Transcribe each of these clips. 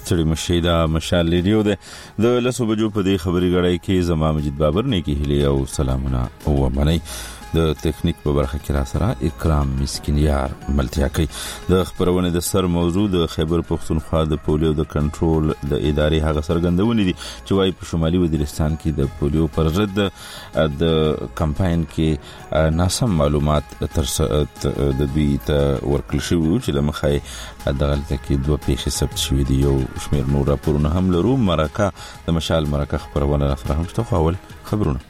ستړي مشي دا مشال ریډیو ده د لسو بجو په دې خبري غړای کې زما مجید بابر نه کې هلي او سلامونه او منی د تکنیک په برخه کې را سره اکرام مسکینیار ملتیا کوي د خبرونه د سر موضوع د خیبر پختونخوا د پولیو د کنټرول د ادارې هغه سرګندونې دي چې وايي په شمالي وزیرستان کې د پولیو پر ضد د کمپاین کې ناسم معلومات د دوی ته ورکړل شوی چې لمخای دغلته کې دوه پیښې ثبت شوې دي یو شمیر نور راپورونه هم لرو مرکه د مشال مرکه خبرونه را سره هم شته خو اول خبرونه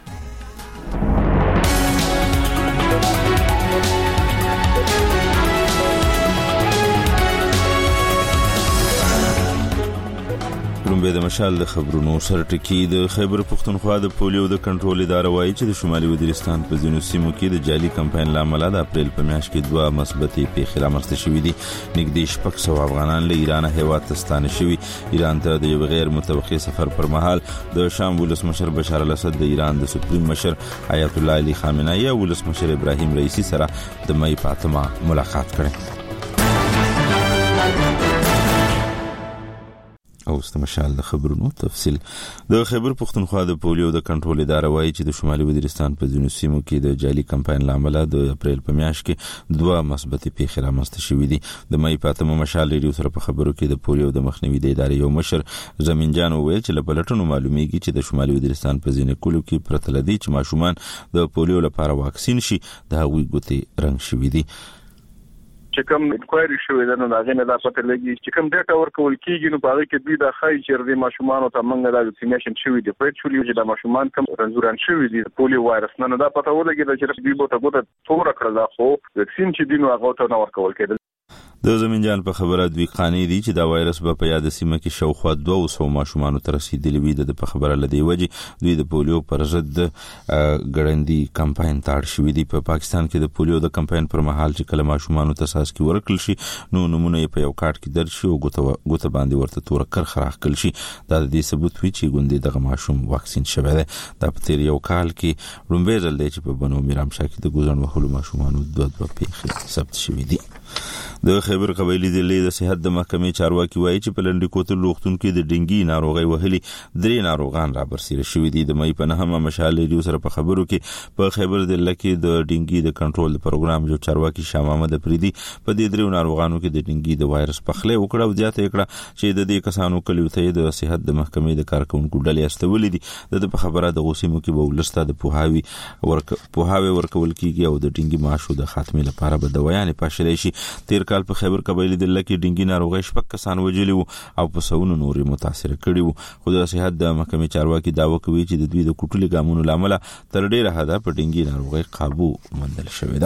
لومبه د مشال د خبرونو سرټکی د خیبر پختونخوا د پولیو د کنټرول اداره وایي چې د شمالي وزیرستان په ځینو سیمو کې د جعلي کمپاین لامل د اپریل په میاشت کې دوه مثبتې پیښې رامنځته شوې دي نږدې 600 افغانان له ایران هیواد ته ستانه شوي ایران ته د یو غیر متوقع سفر پر مهال د شام ولسمشر بشار الاسد د ایران د سپریم مشر آیت الله علي خامنه‌ای او ولسمشر ابراهیم رئیسی سره د مئی په 8 ملاقات کړي او استمشال د خبرونو تفصیل د خیبر پختونخوا د پولیو د کنټرول اداره وایي چې د شمالي وزیرستان په ځینو سیمو کې د جعلي کمپاین لامل د اپریل په میاشت کې دوه مثبتې پیښې رامنځته شوې دي د مئی په 8 مشال ریډیو سره په خبرو کې د پولیو د مخنیوي د ادارې یو مشر زمین جان وویل چې له پلټنو معلومیږي چې د شمالي وزیرستان په ځینو کلو کې پرته لدی چې ماشومان د پولیو لپاره واکسین شي د هغوی ګوتې رنګ شوې دي چې کوم انکوایري شوې ده نو هغه نه دا پته لګي چې کوم ډاټا ورکول کیږي نو په هغه کې دوی د خای چې د ماشومانو ته منګه د ویکسینیشن شوې دي په ټولو چې د ماشومان کوم رنځوران شوې دي پولیو وایرس نه دا پته ولګي چې دوی به ته تور کړل خو ویکسین چې دینو هغه ته نه ورکول کېدل د زمین جان په خبره دوی قانې دي چې دا وایرس به په یاد سیمه کې شاوخوا 200 ماشومان تر رسیدلی وي د په خبره لدی وجه دوی د پولیو پر ضد ګړندی کمپاین تاړ شوې دي په پاکستان کې د پولیو د کمپاین پر مهال چې کله ماشومان ته ساس کې ورکل شي نو نمونه په یو کارت کې درج شي او ګوته باندې ورته تور کرخ راخل شي دا د دې ثبوت وی چې ګوندې دغه ماشوم واکسین شوی دی دا په تیر یو کال کې لومبه ځل دی چې په بنو میرامشاه کې د ګوزن وهلو ماشومانو دوه پیښې ثبت شوې دي د خیبر قبایلی د صحت د محکمې چارواکي وایي چې په لنډی کوتل روغتون کې د ډینګي ناروغي وهلي درې ناروغان را برسېره شوي دي د مئی په 9 مشال ریډیو سره په خبرو کې په خیبر ضلع کې د ډینګي د کنټرول پروګرام جو چارواکي شاه محمد افریدي په دې درې ناروغانو کې د ډینګي د وایرس پخله وکړه او زیاته کړه چې د دې کسانو کلیو ته د صحت د محکمې د کارکونکو ډلې استولې دي د په خبره د غوسیمو کې به ولسته د پوهاوی ورکول کیږي او د ډینګي ماشو د خاتمه لپاره به دوايانې پاشلې شي تیر کال په خیبر قبایلی ضلع کې ډینګي ناروغي شپږ کسان وژلي وو او په سونو نورې متاثر کړي وو خو د صحت د محکمې چارواکي داوا کوي چې د دوی د کوټلي ګامونو لامل تر ډیره حده په ډینګي ناروغي قابو موندل شوې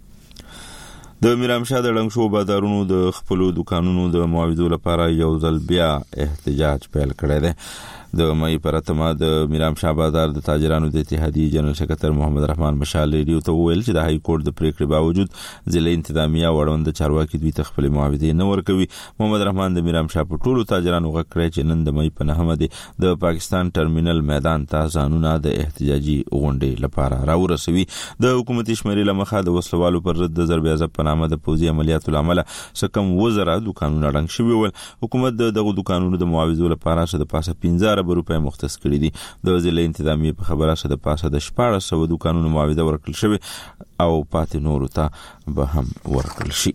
ده د میرامشاه د ډنګ شو بازارونو د خپل دکانونو د معاوضو لپاره یو ځل بیا احتجاج پیل کړی دی د مئی پر 8 د میرامشاه بازار د تاجرانو د اتحادیې جنرال سکرټر محمد رحمان مشال ریډیو ته ویل چې د های کورټ د پریکړې باوجود ضلع انتظامیه وړاند چارواکي دوی ته خپل معاوضې نه ورکوي محمد رحمان د میرامشاه په ټولو تاجرانو غکړی چې نن د مئی په 9 د پاکستان ټرمینل میدان ته ځانونه د احتجاجي غونډې لپاره راورسوي د حکومتي شمېرې لمخه د وسلوالو پر ضد د ضرب عزت په نامه د پوځي عملیاتو لامل سکم وزره دکانونه ډنګ شوي ول حکومت دغه دکانونو د معاوضو لپاره د پاسه 15 روپۍ مختص کړي دي د ضلع انتظامیه په خبره سره د پاسه د 1400 دکانونو معاوضه ورکړل شوی او پاتې نورو ته به هم ورکړل شي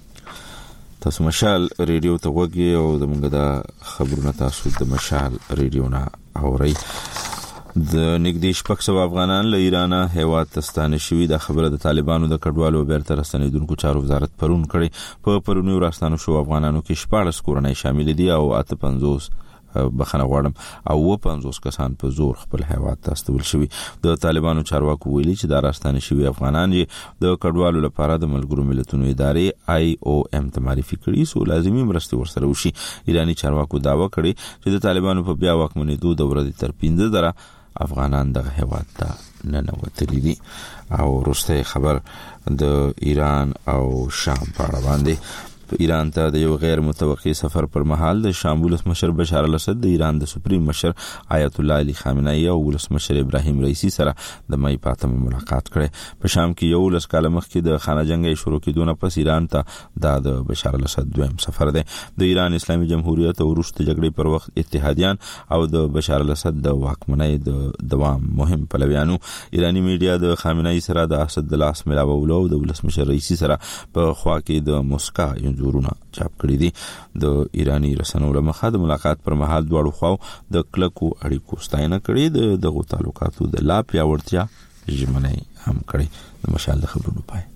تاسو مشال ریډیو ته وګورئ او زموږ د خبرونه تاسو د مشال ریډیو نه اورئ د نږدې 600 افغانان له ایران هیواد ته ستانه شوي د خبره د طالبانو د کډوالو بیرته راستنیدونکو چارو وزارت پرون کړي په پرونی راستانو شو افغانانو کې 14 کورنۍ شامل دي او 850 بخنه غواړم او 50 کسان په زور خپل هیواد ته استول شوي د طالبانو چارواکو ویلي چې د راستانه شوي افغانان د کډوالو لپاره د ملګرو ملتونو ادارې IOM ته معرفي کړي سو لازمي مرستې ورسره وشي ایرانی چارواکو داوا کړي چې د طالبانو په بیا واکمنېدو د ورځې تر 15 افغانان دغه هیواد ته ننوتلي دي او وروسته خبر د ایران او شام په اړه باندې ایران ته د یو غیر متوقع سفر پر مهال د شام ولسمشر بشار الاسد د ایران د سپریم مشر آیت الله علي خامنه‌ای او ولسمشر ابراهیم رئیسی سره د مې پاتم ملاقات کړي. په شام کې یو لس کال مخکې د خانه جنگي شروع کېدونه پس ایران ته د بشار الاسد دویم سفر دی. د ایران اسلامي جمهوریت او روس د جګړې پر وخت اتحادیان او د بشار الاسد د واکمنۍ د دوام مهم پلویانو. ایرانی میډیا د خامنه‌ای سره د اسد د لاس ملاوولو او د ولسمشر رئیسی سره په خوا کې د موسکا زورونه چاپ کړی دي. د ایرانی رسنیو لمخه د ملاقات پر مهال دواړو خواو د کلکو اړیکو ستاینه کړې، دغه تعلقاتو د لا پیاوړتیا ژمنه هم کړې. د مشال د خبرونو پای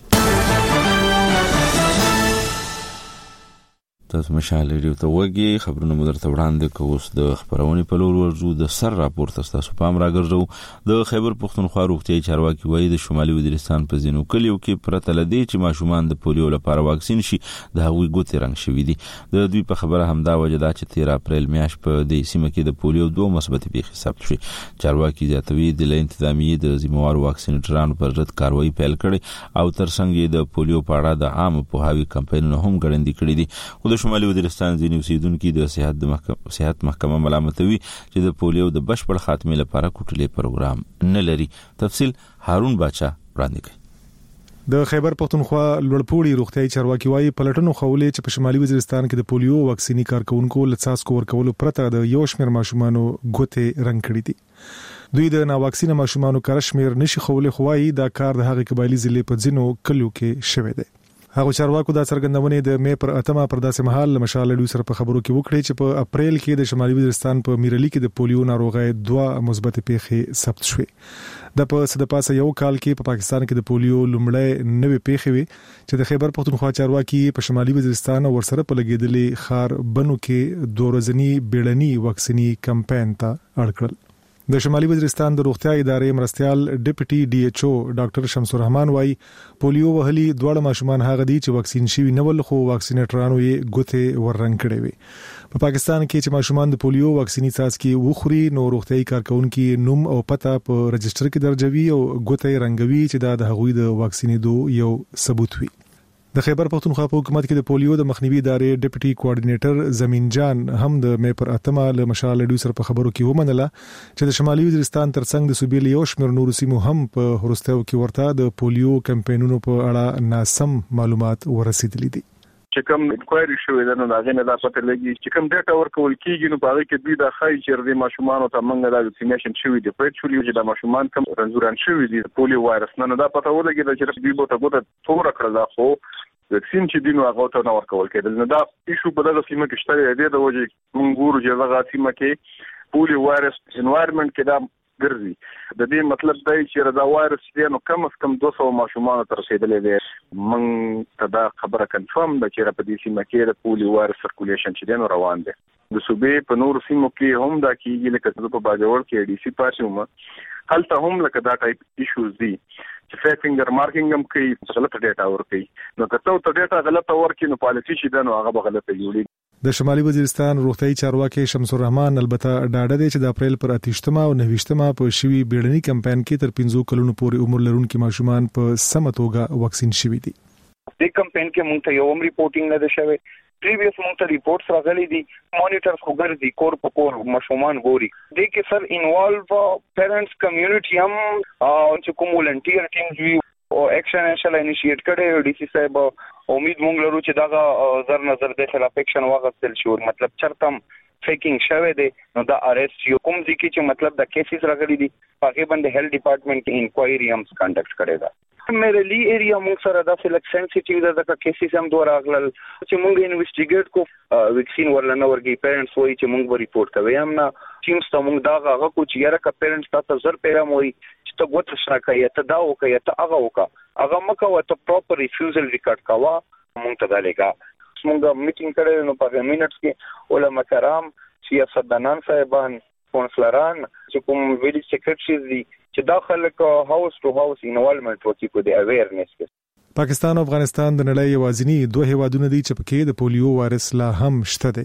تاسو مشال ریډیو ته وګورئ. خبرونه مو درته وړاندې کوو. د خبرونې په لور ورځو. د سر راپورته تاسو پام راګرځو. د خیبر پختونخوا روغتیايي چارواکي وایي د شمالي وزیرستان په ځینو کلیو کې پرته لدی چې ماشومان د پولیو لپاره واکسین شي د هغوی ګوتې رنګ شوي دي. د دوی په خبره همدا وجه ده چې 13 اپریل میاشت په دې سیمه کې د پولیو 2 مثبت پیښې ثبت شوې. چارواکي زیاتوي د انتظامیې د ذمہوار واکسینټرانو پر ضد کاروایی پیل کړي او ترڅنګ د پولیو په اړه د عام پوهاوي کمپاینونه هم ګړندي کړي دي. شمالي وزیرستان ځینې اوسیدونکو د صحت محکمه ملامتوي چې د پولیو د بشپړ خاتمې لپاره کوټلې پروګرام نه لري. تفصیل هارون باچا وړاندې کوي. د خیبر پختونخوا لوړپوړي روغتیايي چارواکي وايي پلټنو خولې چې په شمالي وزیرستان کې د پولیو واکسینی کارکونکو لڅاسکو ورکولو پرته د یو شمېر ماشومانو ګوتې رنګ کړې دي. دوی د ناواکسینه ماشومانو کارشمیر نشي خولې خوایي دا کار د هغې قبایلی ضلع په ځینو کلیو کې شوی دی. هغه چارواکو دا څرګندونه د مې پر اتمه پر داسې مهال مشال ډیو سره په خبرو کې وکړي چې په اپریل کې د شمالي وزیرستان په میرلی کې د پولیو ناروغي 2 مثبت پیښې ثبت شوې. د په صدپاسه یو کال کې په پاکستان کې د پولیو لومړی 9 پیښې وي چې د خیبر پختونخوا چارواکي په شمالي وزیرستان او ورسره په لګیدلې خار بنو کې 2 ورځنی بیړنی واکسینی کمپاین ته اړ کړل. د شمالي وزیرستان د روغتیا ادارې مرستيال ډیپټي ډي ایچ او ډاکټر شمس الرحمن وايي پولیو وهلي دوه ماشومان هغه دي چې واکسین شوي نه ول خو واکسینټرانو یې ګوتې وررنګ کړې وي. په پاکستان کې چې ماشومان د پولیو واکسینی څاڅکي وخوري نو روغتيایي کارکونکو نوم او پته په رجستر کې درجوي او ګوتې رنګوي چې د هغوی د واکسینېدو یو ثبوت وي. د خیبر پختونخوا په حکومت کې د پولیو د مخنیوي ادارې ډیپټي کوارډینیټر زمین جان هم د مې پر اتمه له مشال ډیو سره په خبرو کې ومنله چې د شمالي وزیرستان ترڅنګ د صوبې له یو شمېر نورو سیمو هم په هرستیو کې ورته د پولیو کمپاینونو په اړه ناسم معلومات ورسېدلي دي. چې کوم انکوایري شوې ده نو دا غنه دا پته لګي چې کوم ډیټا ورکول کیږي نو په هغه کې دوی د خای چیرې ماشومان ته منګه د ویکسینیشن شوی دی په چولې چې د ماشومان کوم رنځوران شوی دی پولیو وایرس نه دا پته ولګي چې دوی به ته څومره کړل خو ویکسین چې دینو هغه ته نه ورکول کېدل. نو دا ایشو په دغه سیمه کې شته دی د وجه مونږ ګورو چې هغه سیمه کې پولیو وایرس انوایرنمنت کې دا ګرځي. د دې مطلب دی چې دا وایرس دی نو کم از کم 200 ماشومان تر رسیدلې دي. مونږ ته دا خبره کنفرم ده چې په دې سیمه کې د پولیو وایرس سرکولیشن چې دی نو روان دی. د صوبې په نور سیمو کې هم دا کیږي لکه په باجوړ کې ډي سي پاتومه هلته هم لکه دا ټایپ ایشوز دي چې فینګر مارکینګ هم کوي غلطه ډیټا ورکوي. نو که ته ډیټا غلطه ورکړي نو پالیسي شي دا نو هغه به غلطه جوړي. د شمالي وزیرستان روغتیايي چارواکي شمس الرحمن البته ډاډه دي چې د اپریل پر 28 او 29 په شوي بیړني کمپاین کې تر 15 کلونو پورې عمر لرونکي ماشومان په سمه توګه واکسین شوي دي. د کمپاین کې مونږ ته یو ریپورټینګ نه ده شوی. پریویس مونږ ته ریپورټس راغلي دي. مانیټرز خو ګرځي کور په کور ماشومان ګوري. د کې سر انوالو پیرنټس کمیونټي هم چې کوم ولنټیر ټیمز وی او اکشن انشل انیشیټ کړي ډي سی صاحب امید مونږ لرو چې دا زر نظر د خلاف اکشن واغستل شي مطلب چرتم فیکینګ شوه دی نو دا ارست یو کوم ځکه چې مطلب د کیسز راغلي دي هغه باندې هیلث ډپارټمنټ انکوایری هم کنډکټ کړي دا. میرلی ایریا مونږ سره دا سلیکټ سنسټیټیو دا کیسز هم دوه راغلل چې مونږ انویسټیګیټ کو ویکسین ورلنه ورګي پیرنټس وایي چې مونږ به ریپورټ کوي هم نه ټیمز ته مونږ دا هغه کو چې یاره کا پیرنټس تاسو زر پیرام وایي چې ته غوښتل شې کوي ته دا وکړي ته هغه وکړه هغه مکه وته پراپر ریفیوزل ریکارډ کاوه مونږ ته دا لګا مونږ میټینګ کړو نو په مینټس کې علماء کرام سیاستدانان صاحبان کونسلران چې کوم ویلي سیکریټریز دي چې داخله هاوس ټو هاوس انوالمنت وکړي کو د اویرنس. پاکستان او افغانستان د نړۍ یوازینی دوه هیوادونه دي چې پکې د پولیو وایرس لا هم شته دي.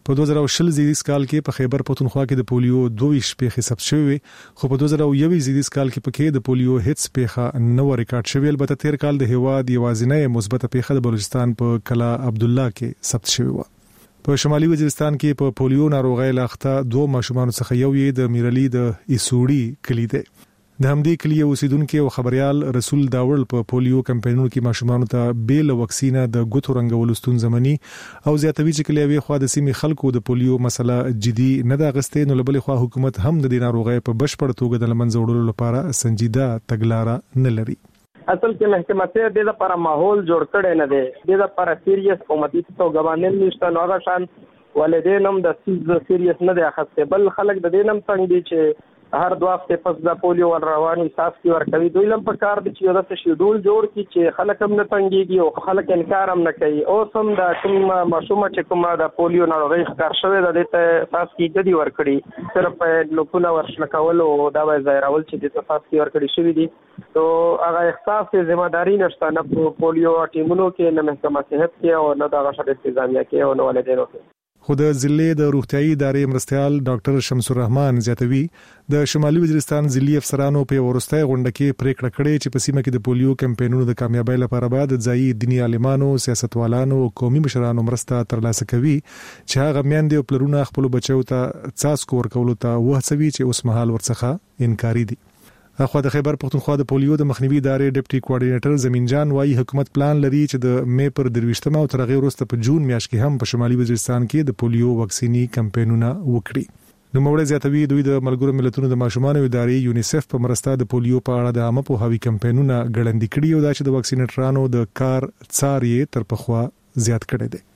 په 2020 زیږدیز کال کې په خیبر پختونخوا کې د پولیو 22 پیښې ثبت شوې خو په 2021 زیږدیز کال کې پکې د پولیو هیڅ پیښه نه و ریکارډ شوې. البته تیر کال د هواد یوازینۍ مثبت پیښه د بلوچستان په کلا عبدالله کې ثبت شوې و. په شمالي وزیرستان کې په پولیو ناروغۍ لاخته 2 ماشومان څخه یو یې د میرلی د ایسوړي کلی دی. د همدې کلی اوسیدونکو او خبريال رسول داول په پولیو کمپاینونو کې ماشومان ته بیل وکسینه د ګوتو رنګولو ستونزمنی او زیاتوي چې کلیوي خو د سیمې خلکو د پولیو مسله جدي نه دا غستې نو لبلې خو حکومت هم د دې ناروغۍ په بشپړ توګه د لمنځه وړلو لپاره سنجیده تګلارې نه لري. اصل کې محکمه ته د لپاره ماحول جوړ کړي نه دی، د لپاره سیریس قومتي تو غوانل نشته نو هغه شان ولدینم د سیریس نه دی اخسته بل خلک د دینم څنګه دي چې هر دوه هفته پس د پولیو ور رواني صاف کی ور کوي دوی لم په کار دي چې د شیډول جوړ کی چې خلک هم نه تنګيږي او خلک انکار هم نه کوي او سم د کوم ماشومه چې کومه د پولیو ناروغي ښکار شوی د دې صاف کی د دې ور کړی صرف لوکونه ورشل کول او دا وای ظاهرول چې د صاف کی ور کړی شوی دي تو هغه احساس ذمہ داری نشته نه پولیو ټیمونو کې نه محکمه صحت کې او نه د غشر انتظامیه کې او نه ولدینو کې. خو د ضلع د روغتيایي ادارې مرستيال ډاکټر شمس الرحمن زیاتوي د شمالي وزیرستان ضلعي افسرانو په ورستۍ غونډه کې پریکړه کړې چې په سیمه کې د پولیو کمپاینونو د کامیابی لپاره باید ځایي دیني عالمانو، سیاستوالانو او قومي مشرانو مرسته ترلاسه کوي چې هغه میندې او پلرونه خپل بچو ته څاڅکو ورکولو ته وهڅوي چې اوس مهال ورڅخه انکاري دي. اخو د خیبر پختونخوا د پولیو د مخنیوي ادارې ډیپټي کوارډینیټر زمین جان وايي حکومت پلان لري چې د مې پر 23 او تر هغه وروسته په جون میاشت کې هم په شمالي وزیرستان کې د پولیو وکسینی کمپاینونه وکړي. نو موږ زیاتوي دوی د ملګرو ملتونو د ماشومان ادارې یونیسف په مرسته د پولیو په اړه د عامه پوهاوي کمپاینونه ګړندې کړي او دا چې د وکسینټرانو د کار څاري تر پخوا زیات کړي دي.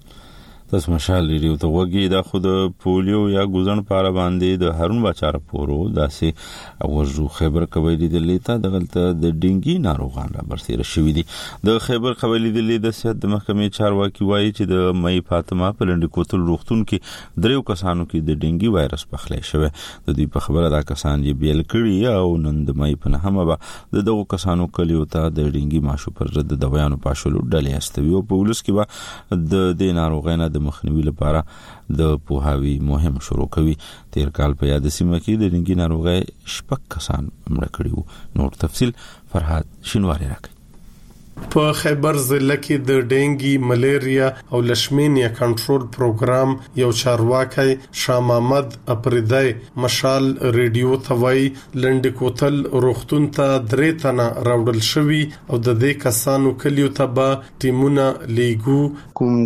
تاسو مشال لري او ته وګي دا خود پولیو یا ګوزن پاره باندې د هارون بچار پورو داسې اوجو خیبر قبایلی د لیتا دغلته د ډینګي ناروغان را برسېره شوې دي. د خیبر قبایلی د لیدا صحت د محکمې چارواکي وایي چې د مې فاطمه په لنډ کوتل روغتون کې دریو کسانو کې د ډینګي وایرس پخلی شوی. د دې په خبره دا کسان یې بیل کړي او نن د مې په نهمه به دغه کسانو کلیو ته د ډینګي ماشو پر ضد د دویانو پاشلو ډلې استوي او په ولس کې به د دې ناروغۍ نه مخنیوي لپاره د پوهاوی مهم شروع کوي. تیر کال په یاد سیمه کې د ډینګي ناروغۍ 6 کسان مړه کړي وو. نور تفصیل فرهاد شینواری راکړي. په خیبر ضلع کې د ډینګي، ملیریا او لشمینیا کنټرول پروګرام یو چارواکي شاه محمد اپریدای مشال ریډیو توای لنډ کوتل روغتون ته 3 تنه راوړل شوی او د دې کسانو کلیو ته به ټیمونه لیګو. کوم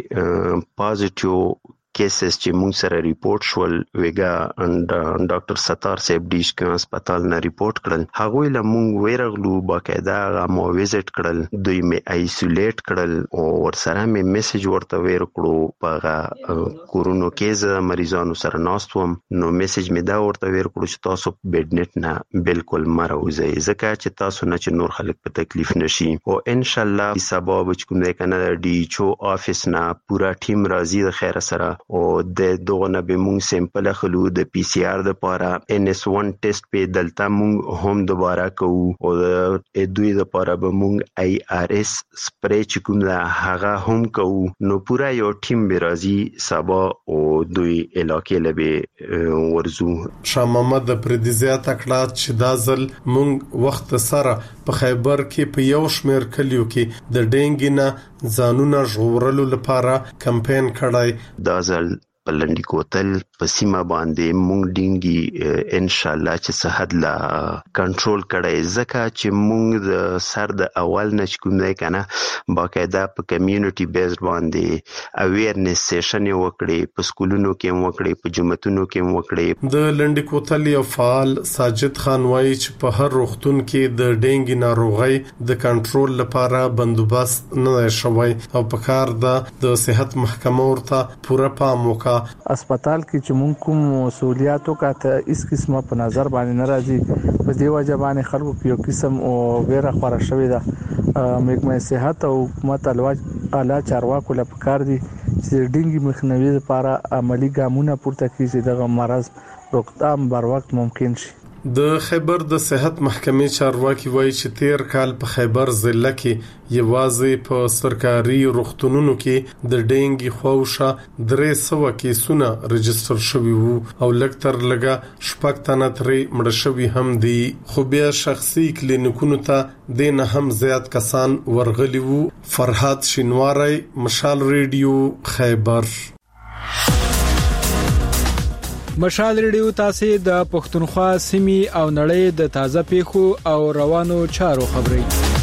3 پازیټیو کیسز چې موږ سره ریپورت شول ویګا اند ډاکټر ستار صاحب ډیش کې هسپتال نه ریپورت کړل هغه له موږ ویرغلو باقاعده مو وزټ کړل دوی می آیسولیټ کړل او ورسره می میسج ورته ور کړو په کورونو کې مریضانو سره ناستوم نو میسج می دا ورته ور کړو چې تاسو بیډ نت نه بالکل مروزه ځکه چې تاسو نه چې نور خلک په تکلیف نشي او ان شاء الله سبب چې کوم د کنه ډي چو افیس نه پورا ټیم راځي د خیر سره او د دغه نه به مونږ سیمپل خلو د پی سی آر د پاره NS1 ټیسټ په دلته مونږ هم دوباره کوو او د دوی د پاره به مونږ IRS سپری چې کوم دا هغه هم کوو نو پورا یو ټیم به راځي سبا او دوی علاقې لبه ورزو. شاه محمد پردیزیا تکړه چې دا ځل مونږ وخت سره په خیبر کې په یو شمیر کلیو کې د ډینګي نه ځانونه ژغورلو لپاره کمپاین کړای. دا ځل پلنډي کوتل په سیمه باندې مونږ ډینګي ان شاء الله چې صحت لا کنټرول کړي ځکه چې مونږ د سر د اول نش کوم نه کنه باقاعده په کمیونټي بیسډ باندې اویرنس سیشن وکړي په سکولونو کې وکړي په جمعتونو کې وکړي. د لنډي کوتل یو فعال ساجد خان وایي چې په هر روغتون کې د ډینګي ناروغي د کنټرول لپاره بندوبست نه شوی او په کار د صحت محکمه ورته پوره پام وکړي. اسپیټال کې چې مونږ کوم مسولیتو کاته اس قسمه په نظر باندې ناراضي په دی وجه باندې خلکو کې یو قسم او ویره خبره شوې ده. محکمه صحت او حکومت اعلی چارواکو لپاره کار دي چې ډینګي مخنیوي لپاره عملی ګامونه پورته کړي چې دغه مرض روکثام بر وخت ممکن شي. د خیبر د صحت محکمې چارواکي وایي چې تیر کال په خیبر ضلع کې یوازې په سرکاري روغتونونو کې د ډینګي خوښه 300 کیسونه رجستر شوي وو او لکتر لګه شپږ تنه ترې مړ شوي هم دي. خو بیا شخصي کلینیکونو ته د نه هم زیات کسان ورغلي وو. فرحات شینواری، مشال ریډیو، خیبر. مشال ریډیو تاسو د پښتونخوا سیمې او نړۍ د تازه پیښو او روانو چارو خبري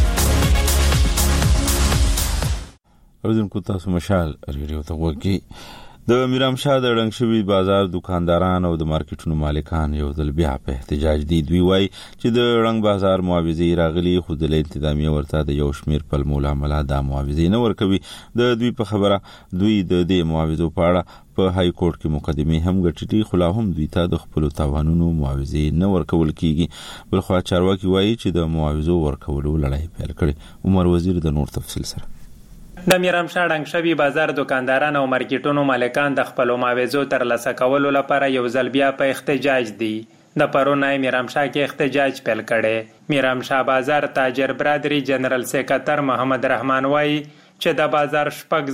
اوردونکو تاسو مشال ریډیو ته وګورئ. د میرامشاه د رنګ شوی بازار دکانداران او د مارکیټونو مالکان یو ځل بیا په احتجاج دي. دوی وایي چې د رنګ بازار معاوضه راغلي خو د انتظامیه ورته د یو شمیر په مولا د معاوضه نه ورکوي. د دوی په خبره دوی د دې معاوضو په اړه په های کورټ کې مقدمه هم غټټي خو لا هم دوی ته د خپل تاوانونو معاوضه نه ورکول کیږي. بلخو چارواکي وایي چې د معاوضو ورکولو لړۍ پیل کړي. عمر وزیر د نور تفصیل سره. د میرامشاه رنګ شوی بازار دکانداران او مارکیټونو مالکان د خپل معاوضو ترلاسه کولو لپاره یو ځل بیا په احتجاج دي. د پرونای میرامشاه کې احتجاج پیل کړي. میرامشاه بازار تاجر برادری جنرال سیکریټر محمد رحمان وایي چې د بازار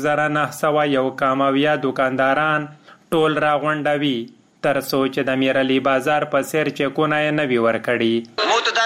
6901 کامویا دکانداران ټول راغونډوي تر سوچ د میرعلی بازار په سیر چکونه نه وی ورکړي. متدا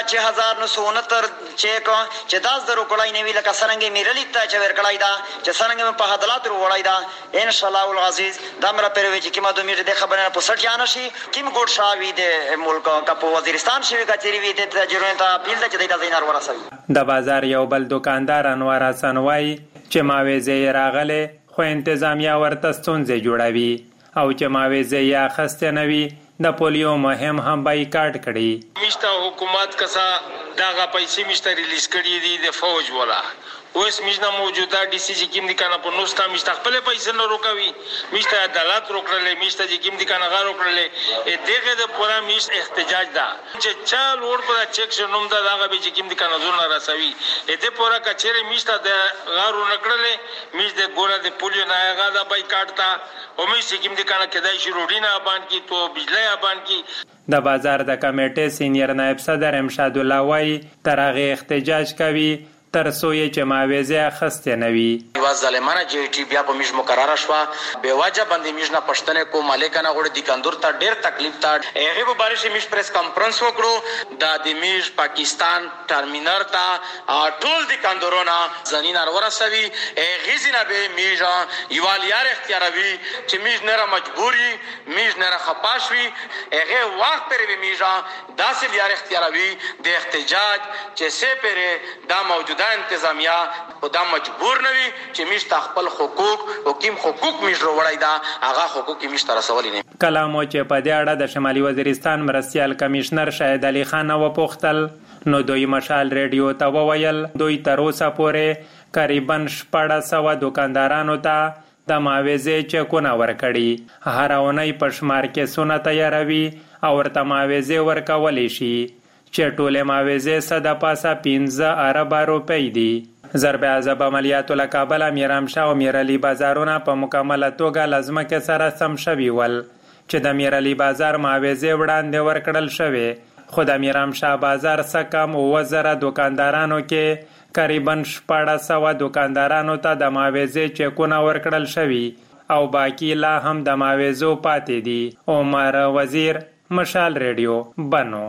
6069 چیک چې 10 درو کولای نه وی لکه سرنګ میرعلی ته چې ورکړای دا چې سرنګ په حدلات وروړای دا ان شاء الله العزیز دمر پروي چې کیما د میره د خبره په 60 یا نشي کیم ګوډ شاوی د ملک کا په وزیرستان شوی کچری وی د تجربه ته پیل د چې د زینار ورسوي. د بازار یو بل دکاندار انوار حسن وای چې ماویزه راغله خو انتظامیه ورته ستونزې جوړوي او چې ماویزه یا خسته نوي د پولیو مهم هم بایکاټ کړي. مشته حکومت کسا داغه پیسې مشته ریلیز کړي دي د فوج ولا اوس مشنه موجوده ډي سي جی کیم دي کنه په نوستا مشته خپل پیسې نه روکوي مشته عدالت روکړلې مشته جی کیم دي کنه غا روکړلې دغه د پورا مش احتجاج دا چې چال ور پر چیک شنوم دا دغه به جی کیم دي کنه زونه راسوي دې پورا کچېره مشته د غارو نکړلې مش د ګوره د پولیو نه غا دا بایکاټ تا او مش جی کیم دي کنه کدای شي روډینا باندې کی تو بجلی باندې کی. د بازار د کمیټې سینیر نائب صدر امشاد الله وای ترغه احتجاج کوي تر سوې چې ماویزه خسته نوي. واز ظالمانه جی ټي بیا په مش مقرره شو به واجب باندې مش نه پښتنه کو مالکانه غوړي د کندور ته ډېر تکلیف تا هغه به بارش مش پریس کانفرنس وکړو د مش پاکستان ټرمینل تا ټول د کندورونه زنینا ورسوي غزنه به میجا یواليار اختیاروي چې مش نه مجبوري مش نه خپاشوي هغه وخت پر به میجا داسې یار اختیاروي د احتجاج چې سه پر دا موجوده انتظامیه او دا مجبور نوي چې مشت خپل حقوق او کیم حقوق مشرو وړای دا هغه حقوق مشت رسول نه. کلامو چې په دې اړه د شمالي وزیرستان مرستيال کمشنر شاهد علي خان و پوښتل نو دوی مشال ریډیو ته وویل دوی تر اوسه پورې قریبا 1400 دکاندارانو ته د معاوضه چکونه ورکړي. هر اونۍ په شمار کې سونه تیاروي او ورته معاوضه ورکول شي چې ټوله معاوضه صد پاسه 15 ارب روپۍ دي. ضرب عذاب عملیاتو لکابل میرامشاه او میرعلی بازارونه په مکمله توګه لازمه کې سره سم شوي ول چې د میرعلی بازار معاوضه وړاندې ورکړل شوی خو د میرامشاه بازار سکم 2000 دکاندارانو کې قریبا 1400 دکاندارانو ته د معاوضه چکونه ورکړل شوی او باقی لا هم د معاوضو پاتې دي. عمر وزیر، مشال ریډیو، بنو.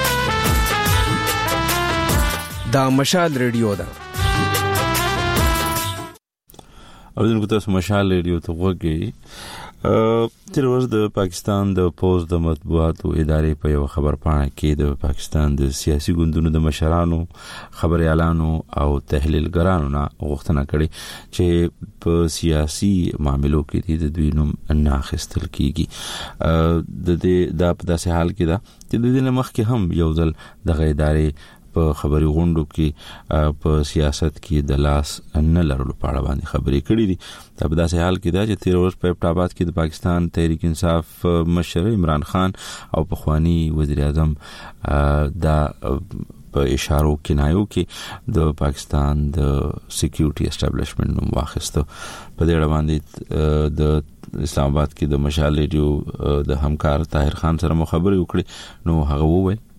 دا مشال ریډیو ده. اوردونکو تاسو مشال ریډیو ته وګورئ. تیر ورځ د پاکستان د پوز د مطبوعاتو ادارې په یو خبر پاڼه کې د پاکستان د سیاسي ګوندونو د مشرانو، خبريالانو او تحلیلګرانو نه غوښتنه کړې چې په سیاسي معاملو کې د دوی نوم نه اخیستل کیږي. د دې د داسې حال کې دا چې د دې مخکې هم یو ځل د ادارې په خبري غونډو کې په سیاست کې د لاس نه لرلو په اړه باندې خبرې کړې دي. په داسې حال کې دا چې تیر ورځ په ابټاباد کې د پاکستان تحریک انصاف مشر عمران خان او پخوانی وزیر اعظم دا په اشارو کنایو کې د پاکستان د سکیورټي اسټابلیشمنت نوم واخیسته. په دې اړه باندې د اسلام آباد کې د مشال ریډیو د همکار طاهر خان سره مخابره وکړي. نو هغه وویل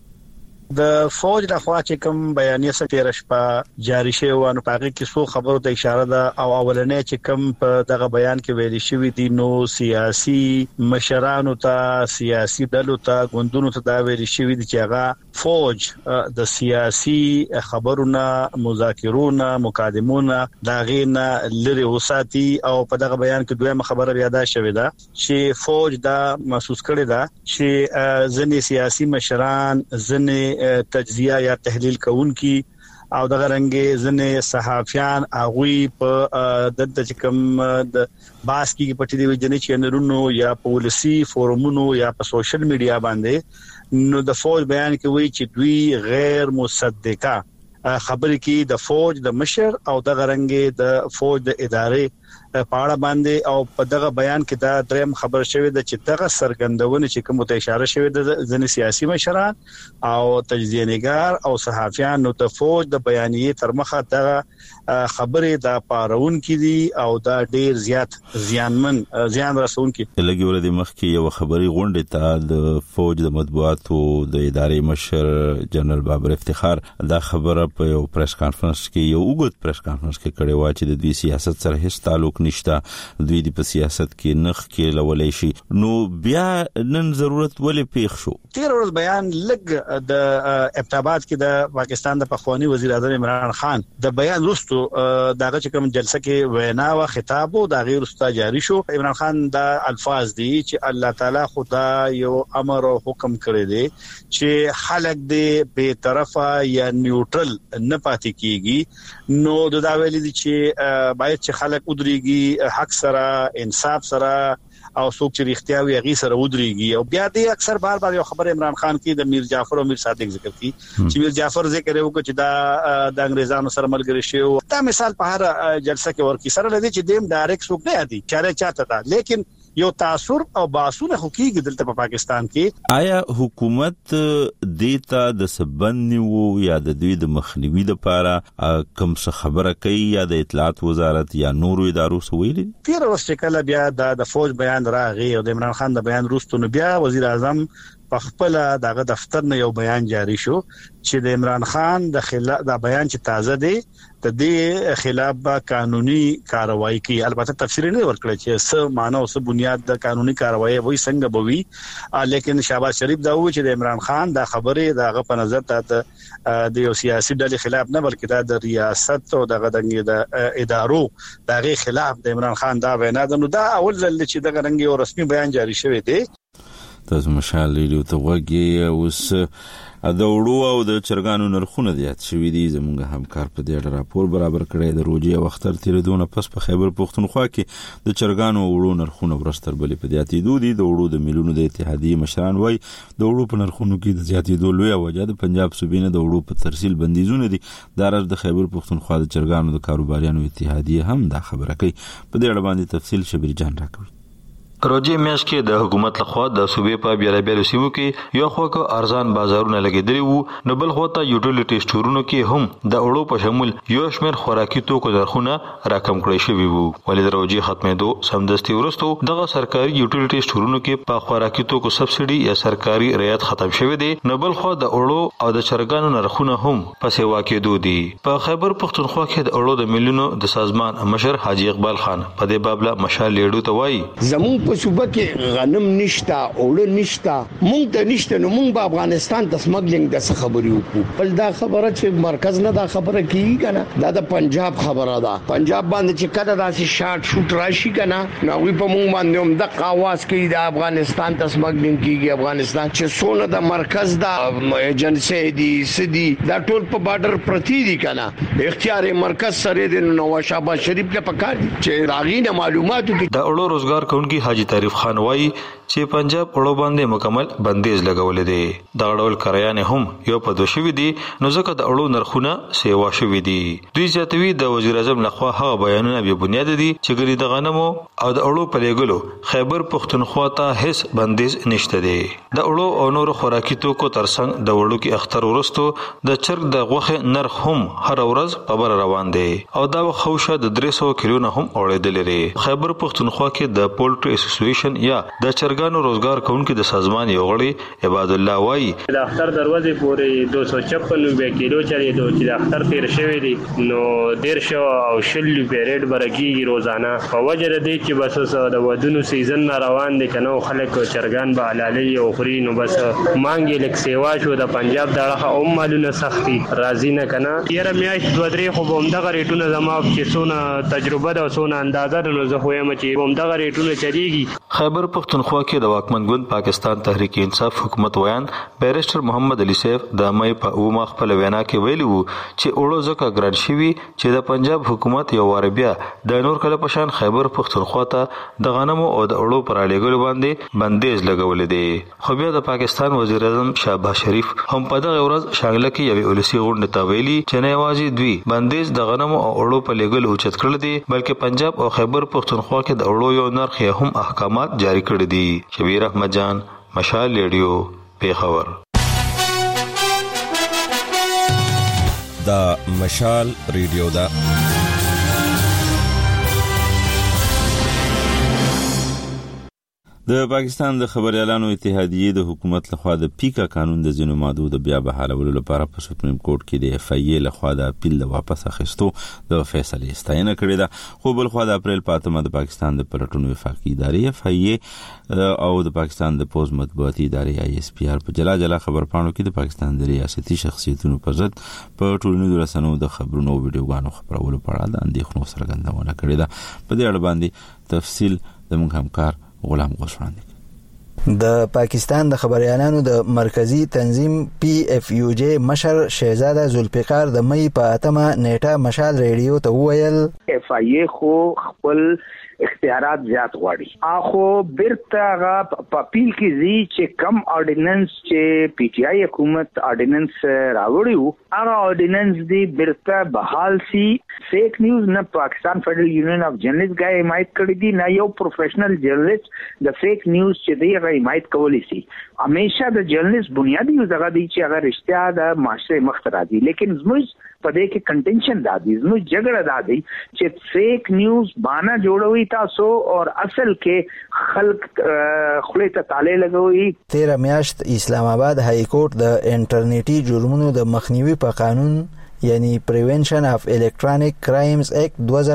د فوج د خوا چې کوم بیانیه سره شپه جاری شوی نو پاره کې څو خبرو ته اشاره ده او اولنې چې کوم په دغه بیان کې ویل شوی دي نو سیاسي مشرانو ته سیاسي ډلو ته غوندونو ته دا ویل شوی دي چې هغه فوج د سیاسي خبرونه مذاکرونه مقدمونه دا غینه لري وساتي او په دغه بیان کې دویمه خبره بیا دا شوی ده چې فوج دا محسوس کړی ده چې ځنې سیاسي مشران ځنې تجزیه یا تحلیل کوونکي او دغه رنګ ځنې صحافیان اغوی په د کوم د باس کې پټې دی جنې چینلونو یا پالیسي فورمونو یا په سوشل میډیا باندې نو د فوج بیان کې وی چې دوی غیر مصدقه خبرې کې د فوج د مشر او دغه رنګ د فوج د ادارې پاړه باندې او په دغه بیان کې دا دریم خبر شوی د چې دغه سرګندونه چې کوم ته اشاره شوی د ځنې سیاسي مشران او تجزیه نگار او صحافیان نو د فوج د بیانیه تر مخه دغه خبرې د پارون کې دي او دا ډیر زیات زیان رسون کې لګي ور دي مخ کې یو خبري غونډه ته د فوج د مطبوعاتو د ادارې مشر جنرال بابر افتخار دا خبره په یو پریس کانفرنس کې یو وګت پریس کانفرنس کې کړي و چې د دوی سیاست سره هیڅ تعلق نشته دوی د سیاست کې نخ کې لولې شي نو بیا نن ضرورت ولې پیښ شو تیر ورځ بیان لګ د ابتابات کې د پاکستان د پخوانی وزیر اعظم عمران خان د بیان وروسته دغه چې کوم جلسه کې وینا او خطاب او د غیر استا جاری شو عمران خان دا الفاظ دي چې الله تعالی خدا یو امر او حکم کړی دی چې خلک دې به طرفه یا نیوټرل نه پاتې کیږي نو دا ویل دي چې باید چې خلک ودرېږي حق سره انصاف سره او څوک چې اختیار وي غي سره ودرېږي او بیا دې اکثر بار یو خبر عمران خان کې د میر جعفر او میر صادق ذکر کی چې میر جعفر ذکر وکړي چې دا د انګريزانو سره ملګری شو دا مثال په هر جلسه کې ورکی سره لدی چې دیم ډایرکټ څوک نه دی چاته دا لیکن یو تاثر او باسونه حقوقي دلته په پاکستان کې آیا حکومت دیتا د سبنیو یا د دوی د مخنیوي لپاره کوم څه خبره کوي یا د اطلاعات وزارت یا نورو ادارو سویل تیر وروسته کله بیا د فوج بیان راغی او د عمران خان د بیان وروسته نو بیا وزیر اعظم په خپل دغه دفتر نه یو بیان جاری شو چې د عمران خان د خلاف دا بیان چې تازه دی د دې خلاف به قانوني کاروایی کوي البته تفسیر نه ورکړي چې څه معنی او څه بنیاد د قانوني کاروایی وای څنګه بوي لیکن شهباز شریف دا و چې د عمران خان دا خبره دغه په نظر ته د یو سیاسي ډلې خلاف نه بلکې دا د ریاست او دغه د ادارو دغه خلاف د عمران خان دا وینا ده نو دا اول ځل چې دغه رنګ یو رسمي بیان جاری شوی دی تاسو مشال لیدو ته وګي اوس د وړو او د چرګانو نرخونه زیات شوي دي زموږ همکار په دې راپور برابر کړی د روجي او اختر تیریدونه پس په خیبر پختونخوا کې د چرګانو او وړو نرخونه ورستر بلې په زیاتېدو دي د وړو د ملونو د اتحادیې مشران وایي د وړو په نرخونو کې د زیاتېدو لویه وجه د پنجاب صوبې نه د وړو په ترسیل بندیزونه دي دا راز د خیبر پختونخوا د چرګانو د کاروباریانو اتحادیې هم دا خبره کوي په دې اړه باندې تفصیل شبیر جان راکوي روجي میاش کې د حکومت لخوا د صوبې په بیلابیلو سیمو کې یو خو ارزان بازارونه لګیدلي وو نو بل خو ته یوټیلیټی سټورونو کې هم د اړو په شمول یو شمېر خوراکي توکو نرخونه راکم کړی شوی وو ولې د روجي ختمېدو سمدستي ورستو دغه سرکاري یوټیلیټی سټورونو کې په خوراکي توکو سبسيډي یا سرکاري رعایت ختم شوی دی نو بل خو د اړو او د چرګانو نرخونه هم په سیوا کې دي په خیبر پختونخوا کې د اړو د ملیونو د سازمان مشر حاجی اقبال خان په دې بابله مشال لیډو ته وایي زمون په صوبه کې غنم نشتا اوړه نشتا مونږ ته نشته نو مونږ په افغانستان د سمګلینګ د خبرې وکړو بل دا خبره چې مرکز نه دا خبره کیږي کنه دا د پنجاب خبره ده پنجاب باندې چې کله داسې شارټ شوټ راشي کنه نو وی په مونږ باندې هم د قواس کې د افغانستان د سمګلینګ کیږي افغانستان چې سونه د مرکز د ایجنسی دي سدي دا ټول په بارډر پرتی دي کنه اختیار مرکز سره د نواز شهباز شریف له پکار دي چې راغینه معلوماتو د اړو روزګار کوونکی حاجی تعریف خان وایي چې پنجاب اړو باندې مکمل بندیز لګولې دي دا ډول کریان هم یو په دوشوي دي نو ځکه د اړو نرخونه سیوا شوي دي دوی ځاتوي د وزیر اعظم لخوا هغه بیانونه به بنیاد دي چې ګری د غنمو او د اړو په لګلو خیبر پختونخوا ته هیڅ بندیز نشته دي د اړو او نور خوراکي توکو ترڅنګ د وړو کې اختر ورستو د چرګ د غوښه نرخ هم هر ورځ په بر روان دي او دا خوشه د 300 کیلو نه هم اورېدل لري خیبر پختونخوا کې د پولټری اسوسییشن یا د چرګ بزګرانو روزګار کوونکو د سازمان یو غړي عباد الله وایي د اختر دروازې پورې 256 کیلو چلی دوه چې د اختر تیر شوی دی نو 150 او 100 پیریډ برګي روزانه په وجه د دې چې بس د ودونو سیزن روان دي کنه خلک چرګان به علالي او خوري نو بس مانګي لک سیوا شو د پنجاب دغه او مالونه سختي راځي نه کنه یره میاش 2-3 خو بوم دغه ریټونه زما چې سونه تجربه ده سونه اندازه نو زه خو یم چې بوم دغه ریټونه چلیږي خیبر پختونخوا کې د واکمن ګوند پاکستان تحریک انصاف حکومت ویان بیرسټر محمد علي سیف د مې په اومه خپل وینا کې ویلي وو چې اورو ځکه ګران شوی چې د پنجاب حکومت یو وار بیا د نور کله پشان خیبر پختونخوا ته د غنمو او د اورو پر اړیګل باندې بندیز لګولې دي خو بیا د پاکستان وزیر اعظم شهباز شریف هم په دغه ورځ شانګله کې یو ولسی غونډه ته ویلي چې نه یوازې دوی بندیز د غنمو او اورو په لګل اوچت کړل دي بلکې پنجاب او خیبر پختونخوا کې د اورو یو نرخ هم احکامات جاری کړی دي شبیر احمد جان مشال ریډیو پیښور دا مشال ریډیو دا د پاکستان د خبريالانو اتحادیه د حکومت لخوا د پیکا قانون د ځینو ماده د بیا بحالولو لپاره په سپریم کورټ کې د اف ای ای لخوا د اپیل د واپس اخیستو د فیصلې ستاینه کړې ده خو بل خو د اپریل په 8 د پاکستان د پلټونو وفاقي ادارې اف ای ای او د پاکستان د پوز مطبوعاتي ادارې آی اس پی آر په جلا خبرپاڼو کې د پاکستان د ریاستي شخصیتونو پر ضد په ټولنیزو رسنیو د خبرونو او ویډیوګانو خبرولو په اړه د اندېښنو څرګندونه کړې ده په دې اړه باندې تفصیل د موږ همکار غلام غوښړاندې د پاکستان د خبريالانو د مرکزی تنظیم پی اف یو جی مشر شهزاده ذوالفقار د مې په 8 نیټه مشال ریډیو ته وویل اف ای ای خو خپل اختیارات زیات غواړي اخو بیرته غا په پیل کې زی چې کم اورډیننس چې پی ټی آی حکومت اورډیننس راوړیو هغه اورډیننس دی بیرته بحال سی فیک نیوز نه پاکستان فدرل یونین اف جرنالست غا حمایت کړی دی نه یو پروفیشنل جرنالست د فیک نیوز چې دی غا حمایت کولی سي همیشه د جرنالست بنیادی یو ځای دی چې هغه رښتیا د معاشره مخ ته راځي لیکن زموږ په دې کې کنټینشن دادی زموږ جګړه دادی چې فیک نیوز باندې جوړوي تاسو او اصل کې خلق خپل ته تاله لګوي 13 میاشت اسلام آباد های کورټ د انټرنیټي جرمونو د مخنیوي په قانون یعنی پریونشن اف الکترونیک کرایمز اکټ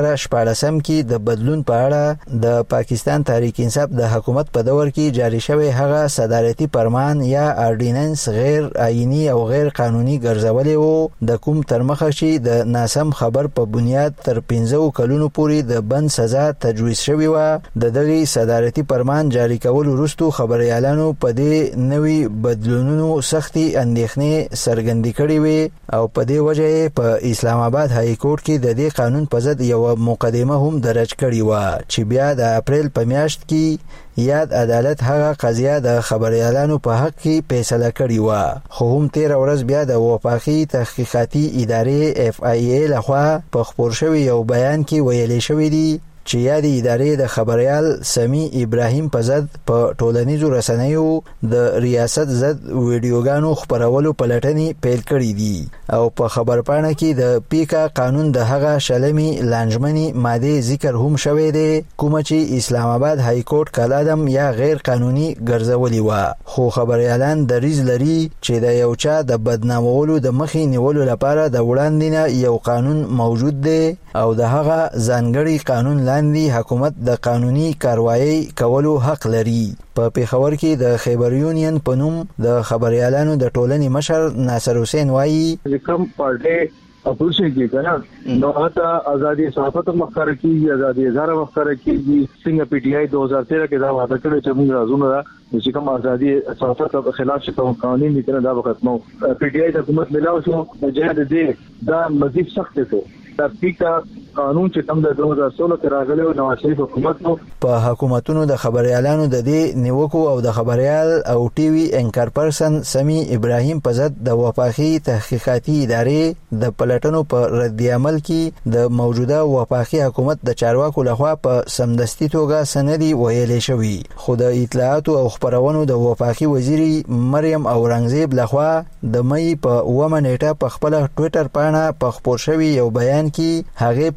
2014 کې د بدلون په اړه د پاکستان تحریک انصاف د حکومت په دور کې جاری شوی هغه صدارتي فرمان یا اورډیننس غیر آئینی او غیر قانوني ګرځولې وو د کوم ترمخه چې د ناسم خبر په بنیاد تر 15 کلونو پورې د بند سزا تجویز شوی و د دغه صدارتي فرمان جاری کول وروسته خبريالانو په دې نوي بدلونونو سختي اندېښنې څرګندې کړې وي او په دې وجه په اسلام آباد های کورټ کې د دې قانون په ضد یو مقدمه هم درج کړې و چې بیا د اپریل په میاشت کې یاد عدالت هغه قضیه د خبريالانو په حق کې فیصله کړې و خو هم 13 ورځ بیا د وفاقي تحقیقاتي ادارې اف ای ای لخوا په خبر شوی یو بیان کې ویلي شوی دی چې یادی ادارې د خبريال سمی ابراهیم په ضد په ټولنیزو رسنیو د ریاست ضد ویډیوګانو خبرولو پلټنې پیل کړې دي او په خبرپاڼه کې د پیکا قانون د هغه شلمي لانجمنی ماده ذکر هم شوی دی کوم چې اسلام آباد های کورټ کلادم یا غیر قانوني ګرځولي و خو خبريالان د ریز لري چې د یو چا د بدنامولو د مخې نیولو لپاره د وړاندې یو قانون موجود دی او د هغه ځانګړي قانون لاندې حکومت د قانوني کاروایی کولو حق لري په پیښور کې د خیبر یونین په نوم د خبريالانو د ټولنې مشر ناصر حسین وایي کوم پارټي اپوزیشن کې کنه نو هغه ازادي صحافت مخکره کیږي ازادي اظهار مخکره کیږي څنګه پی ټی آی 2013 کې دا وعده کړی چې موږ راځو چې کوم ازادي صحافت په خلاف شته قانوني لیکنه دا ختمو پی ټی آی د حکومت ملاو شو د جهاد دې دا مزید سخت شو دا پیکا قانون چې کوم د 2016 کې راغلی او نواز شریف حکومت نو په حکومتونو د خبريالانو د دې نیوکو او د خبريال او ټي وي انکر پرسن سمی ابراهیم په ضد د وفاقي تحقیقاتي ادارې د پلټنو په رد عمل کې د موجوده وفاقي حکومت د چارواکو لخوا په سمدستي توګه سندي ویلې شوی خو د اطلاعات او خبرونو د وفاقي وزیر مریم اورنګزیب لخوا د مې په 9 نیټه په خپل ټوئیټر باندې په خبر شوی یو بیان کې هغه په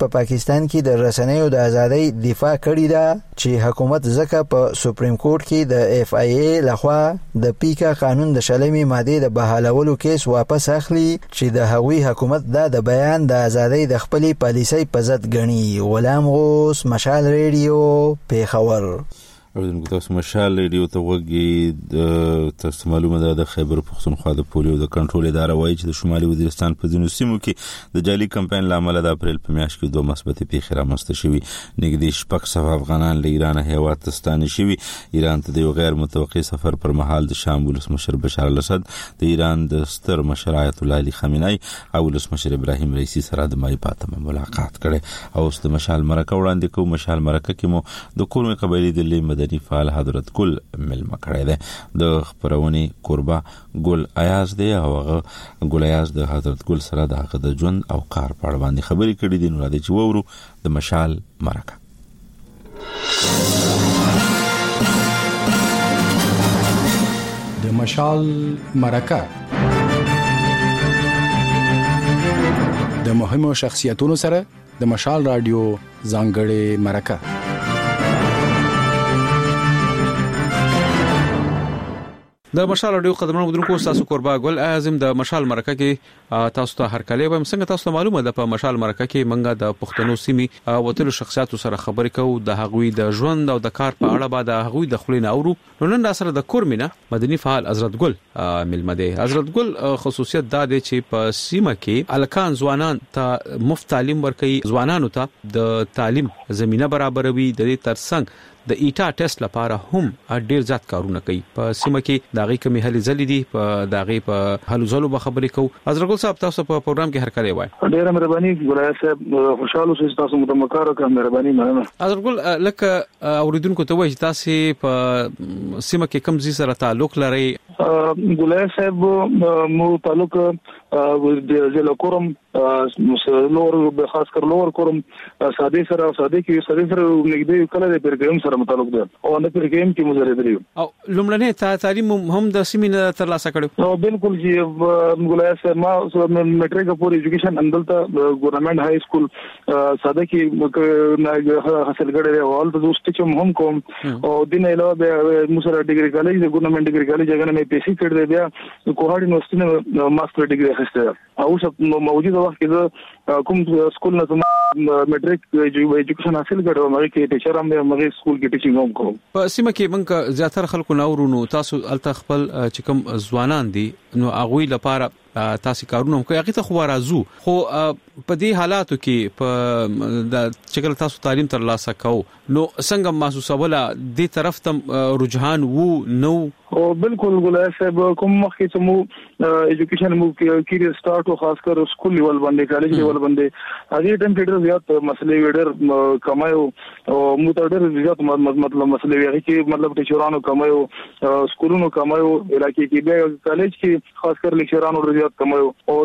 په پاکستان کې د رسنیو د ازادۍ دفاع کړې ده چې حکومت ځکه په سپریم کورټ کې د اف ای ای لخوا د پیکا قانون د شلمي ماده د بحالولو کیس واپس اخلي چې د هغوی حکومت د بیان د ازادۍ د خپلې پالیسۍ په ضد ګڼي. غلام غوث، مشال ریډیو، پیښور. اوردونکو تاسو مشال ریډیو ته وګورئ. تاسو معلومه ده د خیبر پختونخوا د پولیو د کنټرول اداره وایي چې د شمالي وزیرستان په ځینو سیمو کې د جعلي کمپاین لامل د اپریل په میاشت کې 2 مثبت پیښې رامنځته شوې. نږدې 600 افغانان له ایران هیواد ته ستانه شوي. ایران ته د یو غیر متوقع سفر پر مهال د شام ولسمشر بشار الاسد، د ایران د ستر مشر آیت الله علي خامنه‌ای او ولسمشر ابراهیم رئیسی سره د مای پاتمه ملاقات کړي. او د مشال مرکه وړاندې کوم. مشال مرکه کې مو د کورمه قبایلی د مدني فعال حضرت ګل ملما کړی دی. د خبرونې کوربه ګل ایاز دی او هغه ګل ایاز د حضرت ګل سره د هغه د ژوند او کار په اړه باندې خبرې کړې دي. نو راځي چې وورو د مشال مرکه. د مشال مرکه د مهمو شخصیتونو سره د مشال رادیو ځانګړې مرکه. د مشال رادیو قدرمنو بدرونکو تاسو کوربه ګل اعظم د مشال مرکه کې تاسو ته هر کله به څنګه تاسو معلومه ده په مشال مرکه کې منګه د پښتنو سیمي وتلو شخصیتو سره خبرې کوو د هغوی د ژوند او د کار په اړه بعد هغوی د خلینو اورو. نو نن سره د کورمینه مدني فعال حضرت ګل ملمده. حضرت ګل خصوصیت دا دی چې په سیمه کې الکان ځوانان ته مفت تعلیم ورکوي، ځوانانو ته د تعلیم زمينه برابروي. د دې ترڅنګ د ایټا ټیسټ لپاره هم ډیر زیات کارونه کوي. په سیمه کې داغي کمی هلي زلي دي، په داغي په هلو زلو به خبرې کوو. حضرت ګل صاحب تاسو په پروګرام کې هر کله وای. ډیر مهرباني ګلای صاحب، خوشاله اوسئ. تاسو متمکر او مهرباني مننه. حضرت ګل لکه اوریدونکو ته وایي تاسو په سیمه کې کوم ځای سره تعلق لري؟ ګلای صاحب مو تعلق د ضلع کورم لور به خاص کر لور کورم ساده سره نږدې کله د پرګیم سره متعلق ده او نه پرګیم کې مزره دی. او لومړنی تعلیم هم د سیمې تر لاسه کړو؟ نو بالکل چې ګلای صاحب ما میټریک پور ایجوکیشن اندلته ګورنمنت های سکول ساده کې حاصل کړی او ول د دوست چې هم کوم او دین علاوه به موسره ډیګری کالج د ګورنمنت ډیګری کالج هغه نه پی سی کړی دی. بیا کوهاړ یونیورسيټي نه ماستر ډیګری اخیسته او اوس موجوده وخت کې کوم سکول نه میټریک ایجوکیشن حاصل کړو. مګر کې ټیچر هم مګر سکول کې ټیچینګ هم کوم. په سیمه کې منګه زیاتره خلکو ناورونو تاسو الته خپل چې کوم ځوانان دي نو هغه لپاره تاسو کارونه کوي. هغه ته خو راځو خو په دې حالاتو کې په د چکل تاسو تعلیم تر لاسه کوو نو څنګه محسوسه ولا دې طرف ته رجحان وو نو؟ او بالکل ګلای صاحب کوم مخکې چې مو ایجوکیشن مو کیریئر سٹارټ او خاص کر سکول لیول باندې کالج لیول باندې هغه ټیم کې ډېر زیات مسلې وړر کمایو او مو ته ډېر زیات مطلب مسلې ویږي چې مطلب ټیچرانو کمایو، سکولونو کمایو، علاقې کې به کالج کې خاص کر لیکچرانو ډېر زیات کمایو او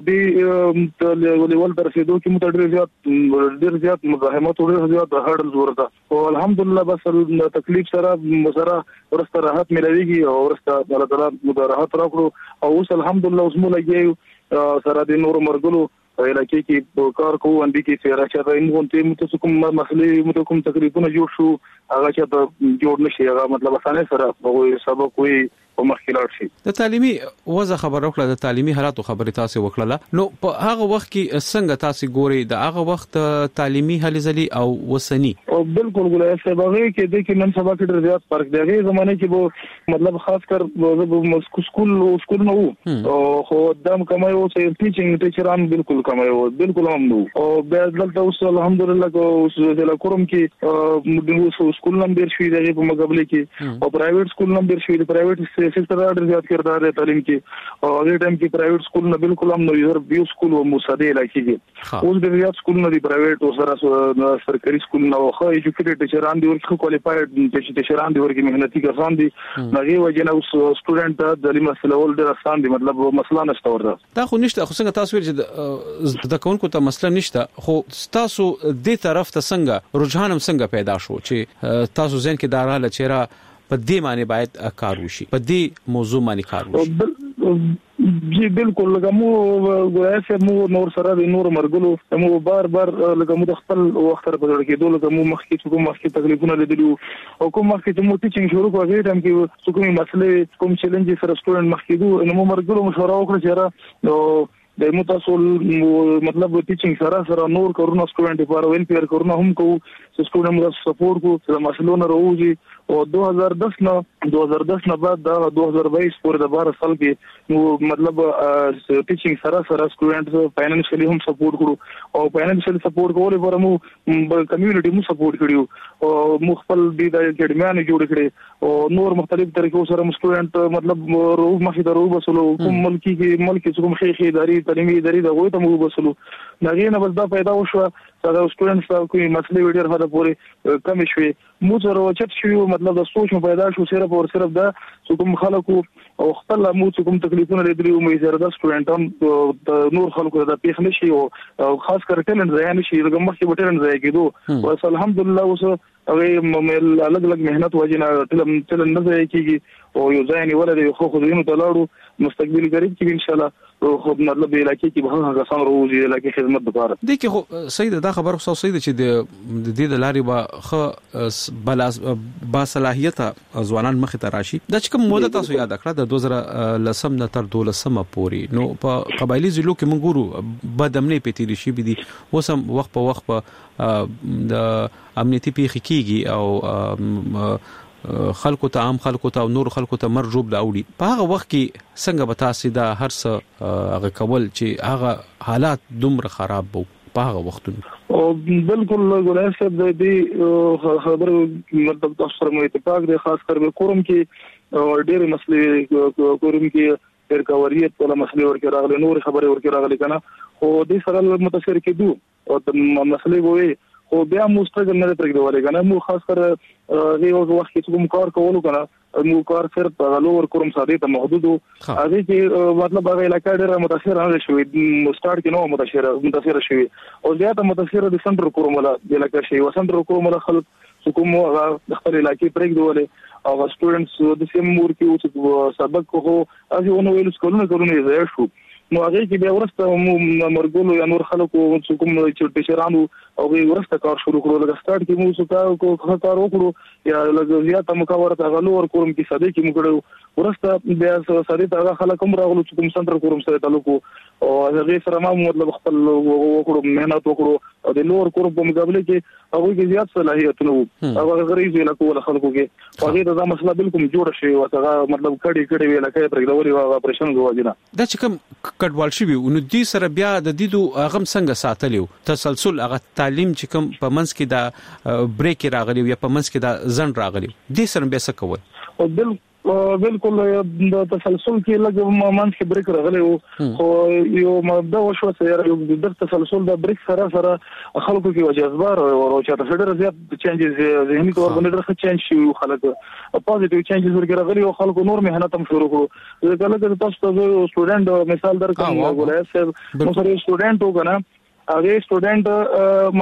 دې لیول تر رسیدو کې مو ته ډېر زیات مزاحمت او ډېر زیات هډل ورته او الحمدلله بس تکلیف سره ورسته راحت ملويږي او ورسته الله تعالی راحت راکړو او اوس الحمدلله اوس مو لګي سره د نور مرګلو علاقې کې کار کوو اندې کې چې راځي موږ ته متوسکم مسلې موږ کوم تقریبا جوړ شو هغه چې جوړ نشي هغه مطلب اسانه سره په سبق وي او مخکلات شي. د تعلیمي وضع خبر وکړه، د تعلیمي حالاتو خبرې تاسو وکړه. نو په هغه وخت کې څنګه تاسو ګوري د هغه وخت تعلیمي هلزلي او وسني؟ او بالکل ګلای صاحب هغه کې د کې نن سبا کې ډېر زیات فرق دی. هغه زمانه کې به مطلب خاص کر سکول نو او خو دم کمایو چې ټیچینګ ټیچران بالکل کمایو بالکل هم نو او بیا دلته اوس الحمدلله اوس د کوم کې د سکول نمبر شوی دی په مقابله کې او پرایویټ سکول نمبر شوی دی. پرایویټ سیکټر ډېر زیات کردار دی تعلیم کې او هغه ټایم کې پرایویټ سکول نه بالکل هم نو یو بیو سکول او مصادې علاقې کې اوس ډېر زیات سکول نه دی پرایویټ او سره سرکاري سکول نه خو ایجوکیټډ ټیچران دی ورکو کوالیفاید ټیچران دی ورکو مهنتي کسان دي هغه وجنه اوس سټوډنټ د تعلیم مسله ول ډېر آسان دي مطلب مسله نشته ورته. دا خو نشته خو څنګه تاسو چې د کوونکو ته مسله نشته خو تاسو دې طرف ته څنګه رجحان هم څنګه پیدا شو چې تاسو ځین کې داراله چیرې په دې معنی باید کار وشي په دې موضوع باندې کار وشي جی بالکل لکه مو غواړم مو نور سره د نور مرګلو مو بار لکه مو د خپل وخت په ډول کې دوه لکه مو مخکې تکلیفونه لیدلو او کوم مخکې مو ټیچینګ شروع کوي ټایم کې کومې مسلې کوم چیلنج سره سټوډنټ مخکې دوه نو مرګلو مشوره وکړه چې نو د متاسول مطلب ټیچینګ سره نور کورونه سټوډنټ لپاره ویلفیر کورونه هم کوو سټوډنټ موږ سپورټ کوو چې مسلونه راوځي او 2010 نه بعد دا 2022 پورې د 12 سال کې نو مطلب ټیچینګ سره سټوډنټ فاینانشلی هم سپورټ کړو او فاینانشلی سپورټ کول لپاره مو کمیونټي مو سپورټ کړو او مخفل د اکیډمیانو جوړ کړي او نور مختلف طریقو سره سټوډنټ مطلب روز مخې درو بسلو کوم ملکی کوم خیخي اداري تعلیمي اداري د غوته مو بسلو نغې نه بس دا پیدا وشو دا سټوډنټس ته کومي مسلې ویډیو هدا پورې کم شوي مو سره چت شوی مطلب د سوچ پیدا شو صرف دا کوم خلکو او خپل مو کوم تکلیفونه لري مې زره د سټوډنټان نور خلکو د پیښ نشي او خاص کر ټیلنټ ځای نشي د مخکې بټرن ځای کېدو او الحمدلله اوس هغه الګ مهنت وجنه تل نه ځای کېږي او یو ځای نیول دی خو خو ته لاړو مستقبل قریب کې ان شاء الله خو مطلب علاقې کې به هغه سم روزي علاقې خدمت وکړه د کې خو سید دا خبر خو سید چې د دې د لارې با با صلاحیت ځوانان مخ ته راشي دا چې کوم موده تاسو یاد کړه د 2010 نه تر 12 پورې نو په قبایلی ضلعو کې موږ ګورو بدامنۍ پېتې شي بي دي وسم وخت په وخت په د امنیتي پیښې کیږي او خلکو ته عام خلکو ته او نور خلکو ته مرجوب لاوړي په هغه وخت کې څنګه به تاسو دا هر څه هغه کول چې هغه حالات دومره خراب وو په هغه وختونو او بالکل ګلای صاحب د دې خبرو مطلب تاسو سره مو اتفاق دی خاص کر کورم کې ډېر مسلې کورم کې تر کوریت په مسلې ورکه راغلي نور خبره ورکه راغلي کنه او دې سره متاثر کېدو او مسلې وې او بیا مستقل نه پرېږدول کنه مو خاص کر یو وخت چې کوم کار کولو کنه مو کار صرف غلور کوم ساده ته محدود هغه چې مطلب هغه علاقې ډېر متاثر نه شوی سٹارټ کې نو متاثر شوی او زیاته متاثر د سنټر کومه د علاقې شي وسنټر کومه خلک کوم هغه خپل علاقې پرېږدول او سټوډنټس د سیم مور کې او سبق کو هغه ونه ویل سکولونه زه شو نو هغه کې بیا ورسته مرګولو یا نور خلکو کوم چې ټیچرانو او ورسته کار شروع کړو لکه سٹارټ کې مو څه کار وکړو یا لږ زیاته مکاورت غلور کوم کې ساده کې مو کړو ورسته بیا ساده تا خلک هم راغلو چې کوم سنټر کوم سره تعلق او هغه سره ما مطلب خپل وکړو مهنت وکړو او د نور کوم په مقابله کې هغه کې زیات صلاحیت نو هغه غریب علاقو ول خلکو کې هغه دا مسله بالکل جوړ شي او هغه مطلب کډي ویل کې پرګدوري او اپریشن غواړي دا چې کوم کډوال شي نو دې سره بیا د دې دوه اغم څنګه ساتلیو تسلسل هغه تعلیم چې کوم په منځ کې دا بریک راغلی یا په منځ کې دا زن راغلی دې سره به څه کول او بالکل د تسلسل کې لږ منځ کې بریک راغلی او یو مبدا وشو چې یو د تسلسل د بریک سره خلکو کې وجذبار او چې تاسو زیات چینجز ذهني تور باندې ډېر چینج شي خلک پوزټیو چینجز ورګ راغلي او خلکو نور مهنت هم شروع کړو کله تاسو ته سټوډنټ مثال درکوم غواړم چې نو سره سټوډنټ وګنه هغه سټوډنټ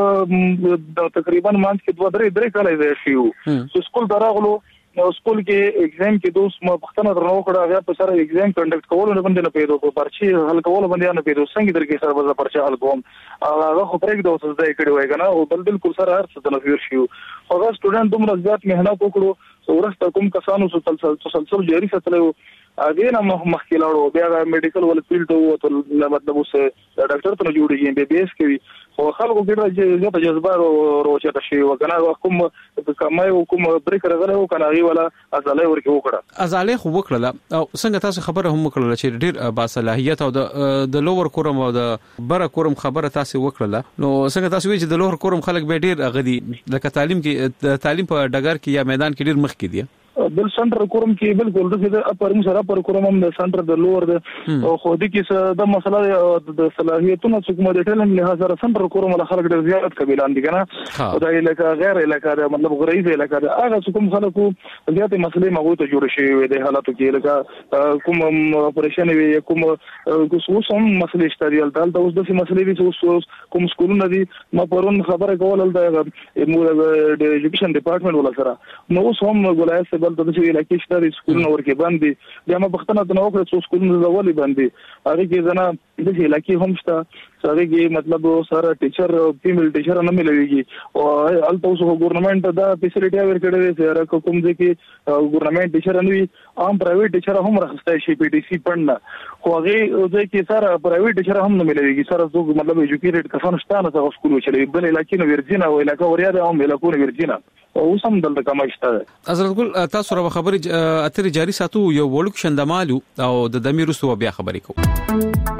مطلب تقریبا مانځ کې 2-3 کال یې شیو سکول دراغلو نو سکول کې ایگزام کې دوست ما پښتنه درنو کړه هغه په سره ایگزام کنډکټ کول نه باندې نه پیدا کو پرچی حل کول باندې نه پیدا څنګه درکې سره وځه پرچی حل کوم هغه خو پرېږ دوه څه ځای کړي وای کنه او بالکل سره هر څه نه فیر شو هغه سټوډنټ دومره زیات مهنت وکړو ورسته کوم کسانو تسلسل جاری ساتلو اګه نه مخکې لاړو بیا میډیکل ول فیلډ وو ته مطلب اوس ډاکټر ته جوړیږي بي بي اس کوي خو خلکو کې زیات جذبه روچته شي وکنه کوم کمای کوم بریک راغله او کنه ولا ازاله ورکه وکړه ازاله خو وکړه او څنګه تاسو خبره هم وکړه چې ډېر با صلاحیت او د لوور کورم او د بره کورم خبره تاسو وکړه نو څنګه تاسو وی چې د لوور کورم خلک به ډېر غدي لکه تعلیم په ډګر کې یا میدان کې ډېر مخ کې دي بل سنټر کوم کې بالکل د اپر مسره پر کوم د سنټر د لوور د خو د کې د مسله د صلاحیتونو څخه د ټیلنټ له سره سنټر کوم له خلک ډېر زیات قبیلان دي کنه او دا علاقه غیر علاقه مطلب غریب علاقه هغه کوم خلکو زیات مسلې مغو ته جوړ شي وي د حالاتو کې لکه کوم اپریشن وي کوم کوم مسلې شته دلته اوس د مسلې دي کوم سکولونه دي ما پرون خبره کول د ایجوکیشن ډپارټمنټ ولا سره نو اوس هم ګولای بل د دې علاقې شته سکولونه ورکه باندې د ما بختنه د نو کړو سکولونه د ولې باندې هغه کې زنه د علاقې هم شته سره کې مطلب سره ټیچر فیمیل ټیچر نه ملويږي او الته اوس ګورنمنت دا فیسیلیټي ورکړي دي سره کوم ځکه ګورنمنت ټیچر نه وي عام پرایویټ ټیچر هم راخستای شي پی ټی سی پړنه خو هغه ځکه سره پرایویټ ټیچر هم نه ملويږي سره زه مطلب ایجوکیټډ کسان شته نه څنګه سکول چلوي بل علاقې نو ورجینا او علاقې وریا ده هم علاقې ورجینا او سم دلته کومه شته حضرت ګل تاسو را خبرې اترې جاری ساتو یو وړوک شندمالو او د دمیرستو بیا خبرې کوو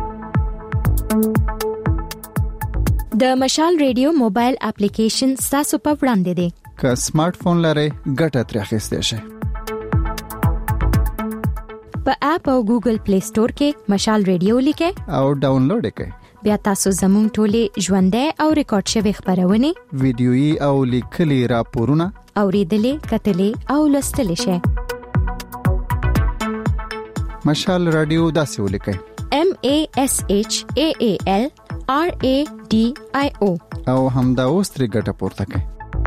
د مشال ریډیو موبایل اپلیکیشن تاسو په وړاندې دی که سمارټ فون لرئ ګټه ترې اخیستئ شئ په اپ او ګوګل پلی سٹور کې مشال ریډیو لیکئ او ډاونلوډ کړئ بیا تاسو زموږ ټولې ژوندۍ او ریکارډ شوی خبرونه ویډیويي او لیکلي راپورونه اوریدلې کتلې او لوستلې شئ مشال رادیو داسې ولیکئ MASHAAL RADIO او همدا اوس ترې ګټه پورته کړئ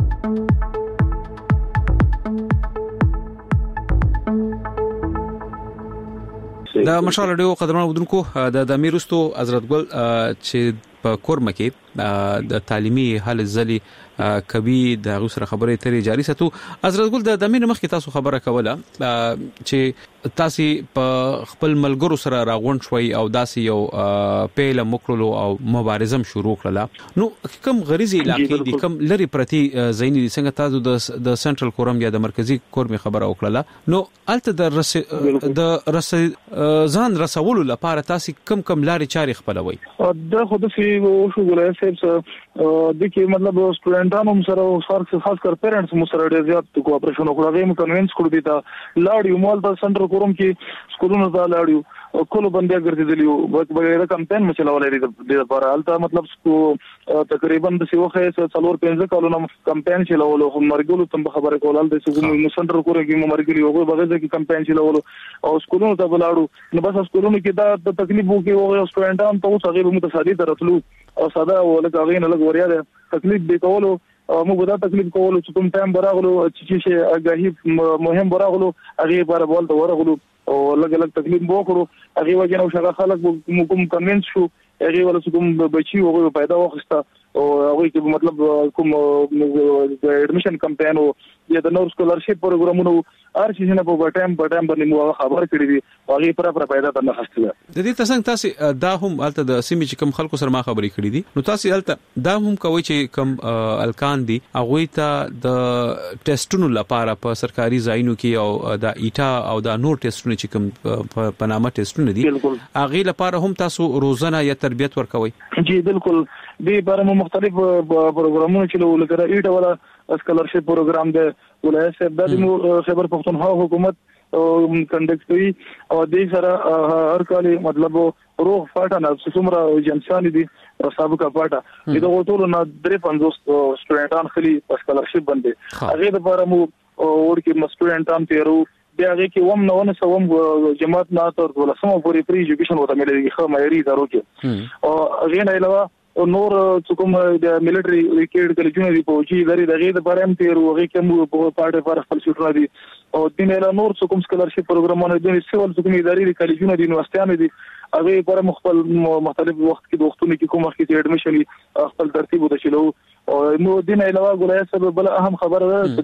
د مشال رادیو قدرمن ودونکو د امیرستو حضرت ګل چې په کورمه کې د تعلیمي حل ځلي کوي د غوسره خبرې ترې جاری ساتو حضرت ګل د امیر مخ کې تاسو خبره کوله چې تاسو په خپل ملګرو سره راغون شوي او داسې یو پیل مکرلو او مبارزم شروع کړله نو کوم غریزي علاقې دي کوم لري پرتی زیني څنګه تاسو د سنټرل کورم یا د مرکزی کورم خبره وکړه نو الته د ځان رسولو لپاره تاسو کم لاري چاري خپلوي د خود سي شو ګلای صاحب د کې مطلب سټوډنټانو سره خاص کر پیرنټس مو سره ډیر زیات کوآپریشن وکړه غوښمه کنوینس کړو دي تا لاړیو مول د سنټر کوم کې سکولونو ته لاړیو کولو بندیا ګرځیدلیو بغیر کمپاین مچلولې د لپاره الته مطلب تقریبا د سیوخه څلور 15 کالونو کمپاین چلولو مرګلو تم خبره کولال د سنټر کور کې مرګلي هغه بغیر کې کمپاین چلولو او سکولونو ته بلاړو نو بس سکولونو کې دا تکلیف وو کې هغه سټوډنټان ته اوس هغه متصادی درتلو او ساده ولکه هغه نه لګ وریا تکلیف دی کولو موږ دا تکلیف کولو چې کوم ټایم براغلو چې اگاهي مهم براغلو هغه پر بول ته ورغلو او لګ تکلیف وکړو هغه وجه نو شغه خلک کوم کنوینس شو هغه ولا کوم بچي او پیدا وخسته او هغه کې مطلب کوم اډمیشن کمپاین او د نور سکولرشپ پروګرامونو ارشي نه په ټایم باندې مو خبر کړی دي هغه پر پیدا تنه خسته د دې تاسو دا هم الته د سیمې چې کوم خلکو سره ما خبرې کړې دي نو تاسو الته دا هم کوي چې کوم الکان دي هغه ته د ټیسټونو لپاره په سرکاري ځایونو کې او د ایټا او د نور ټیسټونو چې کوم په نامه ټیسټونه دي هغه لپاره هم تاسو روزانه یا تربیت ورکوي جی بالکل دې باره مختلف پروګرامونه چې لکه ایټا ولا اسکالرشپ پروګرام دی ولای صاحب د خیبر پختونخوا حکومت کنډکټ کوي او د سره هر کال مطلب روح فاټا نه څومره جنسان دي سابقه فاټا دا ټول نه 350 سټوډنټان خلی اسکالرشپ باندې هغه لپاره مو ورکه سټوډنټان تیرو بیا هغه کې وم نه سوم جماعت نه تر ولسمه پوری فری ایجوکیشن وته ملي خو معیاري ادارو کې او هغه نه علاوه نور څوک د ملټری ریکیډ کلیجونه دی پوجي لري دغه د بارم تیر وغه کوم په پاره پر خپل شوټره دي او د نه نور څوک سکالرشپ پروګرامونه دي سیول څوک اداري کلیجونه دي یونیورسيټانو دي هغه پر مختلف وخت کې دوختونه کې کوم وخت کې اډمیشن خپل ترتیب وته چلو او نو د نه علاوه ګولای سبب بل اهم خبره ده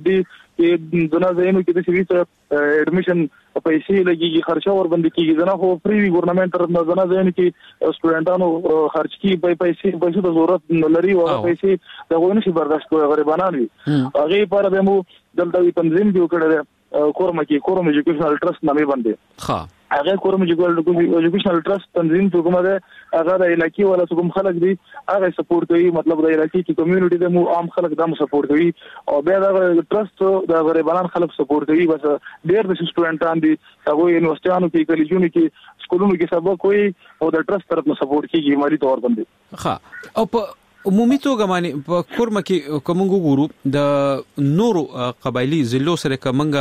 چې دنا زینو کې د شریعت اډمیشن پیسې لګيږي خرچه ور باندې کیږي ځنه خو فری ګورنمنت طرف نه ځنه زینو کې سټوډنټانو خرچ کی پیسې د ضرورت لري او پیسې د غوښنه شي برداشت کوي غریبانان وي هغه پر به مو دلته تنظیم جوړ کړل کورم ایجوکیشنل ټرست نامې باندې ها هغه کورم ایجوکیشنل ټرست تنظیم ته کومه ده هغه د علاقې ولا کوم خلک دي هغه سپورټ کوي مطلب د علاقې کی کمیونټي د مو عام خلک د سپورټ کوي او بیا د ټرست د غریبانان خلک سپورټ کوي بس ډېر د سټوډنټان دي هغه یونیورسيټانو کې کلیجونو کې سکولونو کې سبق کوي او د ټرست طرف نه سپورټ کیږي مالي تور باندې ها او په عمومي توګه باندې په کورمه کې کومنګ ګورو د نورو قبایلی ضلعو سره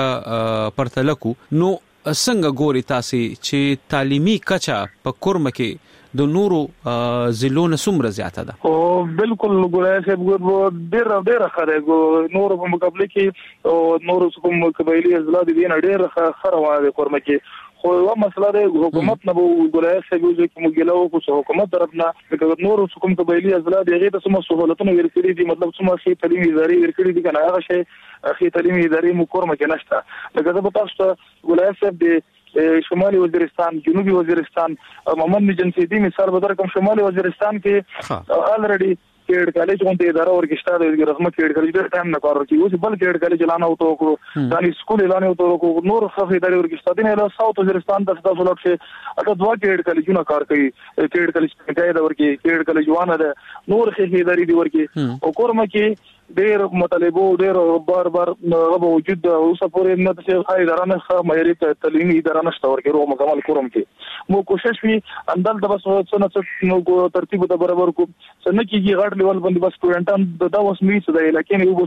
کومنګ پرتلکو نو څنګه ګوري تاسو چې تعلیمي کچا په کورمه کې د نورو ضلعونو څومره زیاته ده؟ او بالکل ګورای صاحب ډېر خره نور په مقابله کې او نور کوم قبایلی اضلاع دي نه ډېر خره وایي کورمه کې خو یو مسله ده حکومت نه ګورای صاحب چې موږ ګلو کو حکومت طرف نه د نور کوم قبایلی اضلاع دي هغه ته سم سہولتونه ورکړي دي مطلب سم شي تعلیمي ادارې ورکړي دي کنه هغه شي اخی تعلیمي ادارې مو کورمه کې نشته لکه زه په تاسو ګورای صاحب د شمالي وزیرستان جنوبي وزیرستان محمد جنسي دي مثال به درکم شمالي وزیرستان کې الریډي کېډ کالج غونډه اداره ورکشته د رسمت کېډ کالج ډېر ټایم نه کار کوي اوس بل کېډ کالج اعلان اوته کو داني سکول اعلان اوته کو نور خفي اداره ورکشته دي نه ساوث وزیرستان د 10 لوټ شه اته دوا کېډ کالجونه کار کوي کېډ کالج څنګه ورکی کېډ کالج وانه ده نور خفي ادارې دي ورکی او کورمه کې ډېر مطالبه ډېر بار وجود اوسه پورې نه چې خای اداره نه معیاري تعلیمي اداره نشته ورکی روغ مکمل کورم کې مو کوشش وی اندل د بس څه نو ترتیب د برابر کو څنګه کیږي غاټ لیول باندې بس سټوډنټان د اوس میڅ د علاقې نه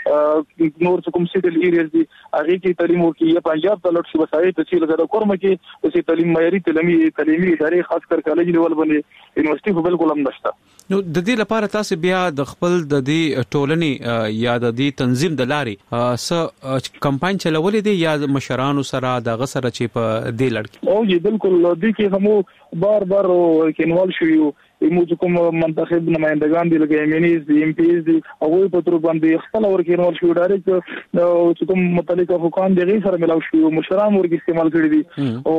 وبسو نور کوم سیټل ایریاز دي هغه کې تعلیم ورکی یا پنجاب د لوټ شي وسایي تفصیل غره کورم کې چې تعلیم معیاري تعلیمي ادارې خاص کر کالج لیول باندې یونیورسيټي په بالکل هم نشته نو د دې لپاره تاسو بیا د خپل د دې ټولنې یا د دې تنظیم د لارې س کمپاین چلولې دي یا مشرانو سره د غسر چې په دې لړ کې او جی بالکل د کې هم بار کینوال شویو موږ کوم منتخب نمائندگان دي لکه ایمنیز دي ام پیز دي او په تر باندې خپل ورکینول شو ډایرکټ چې کوم متعلقه حکام دي غي سره ملاو شو مشران ورګ استعمال کړی دي او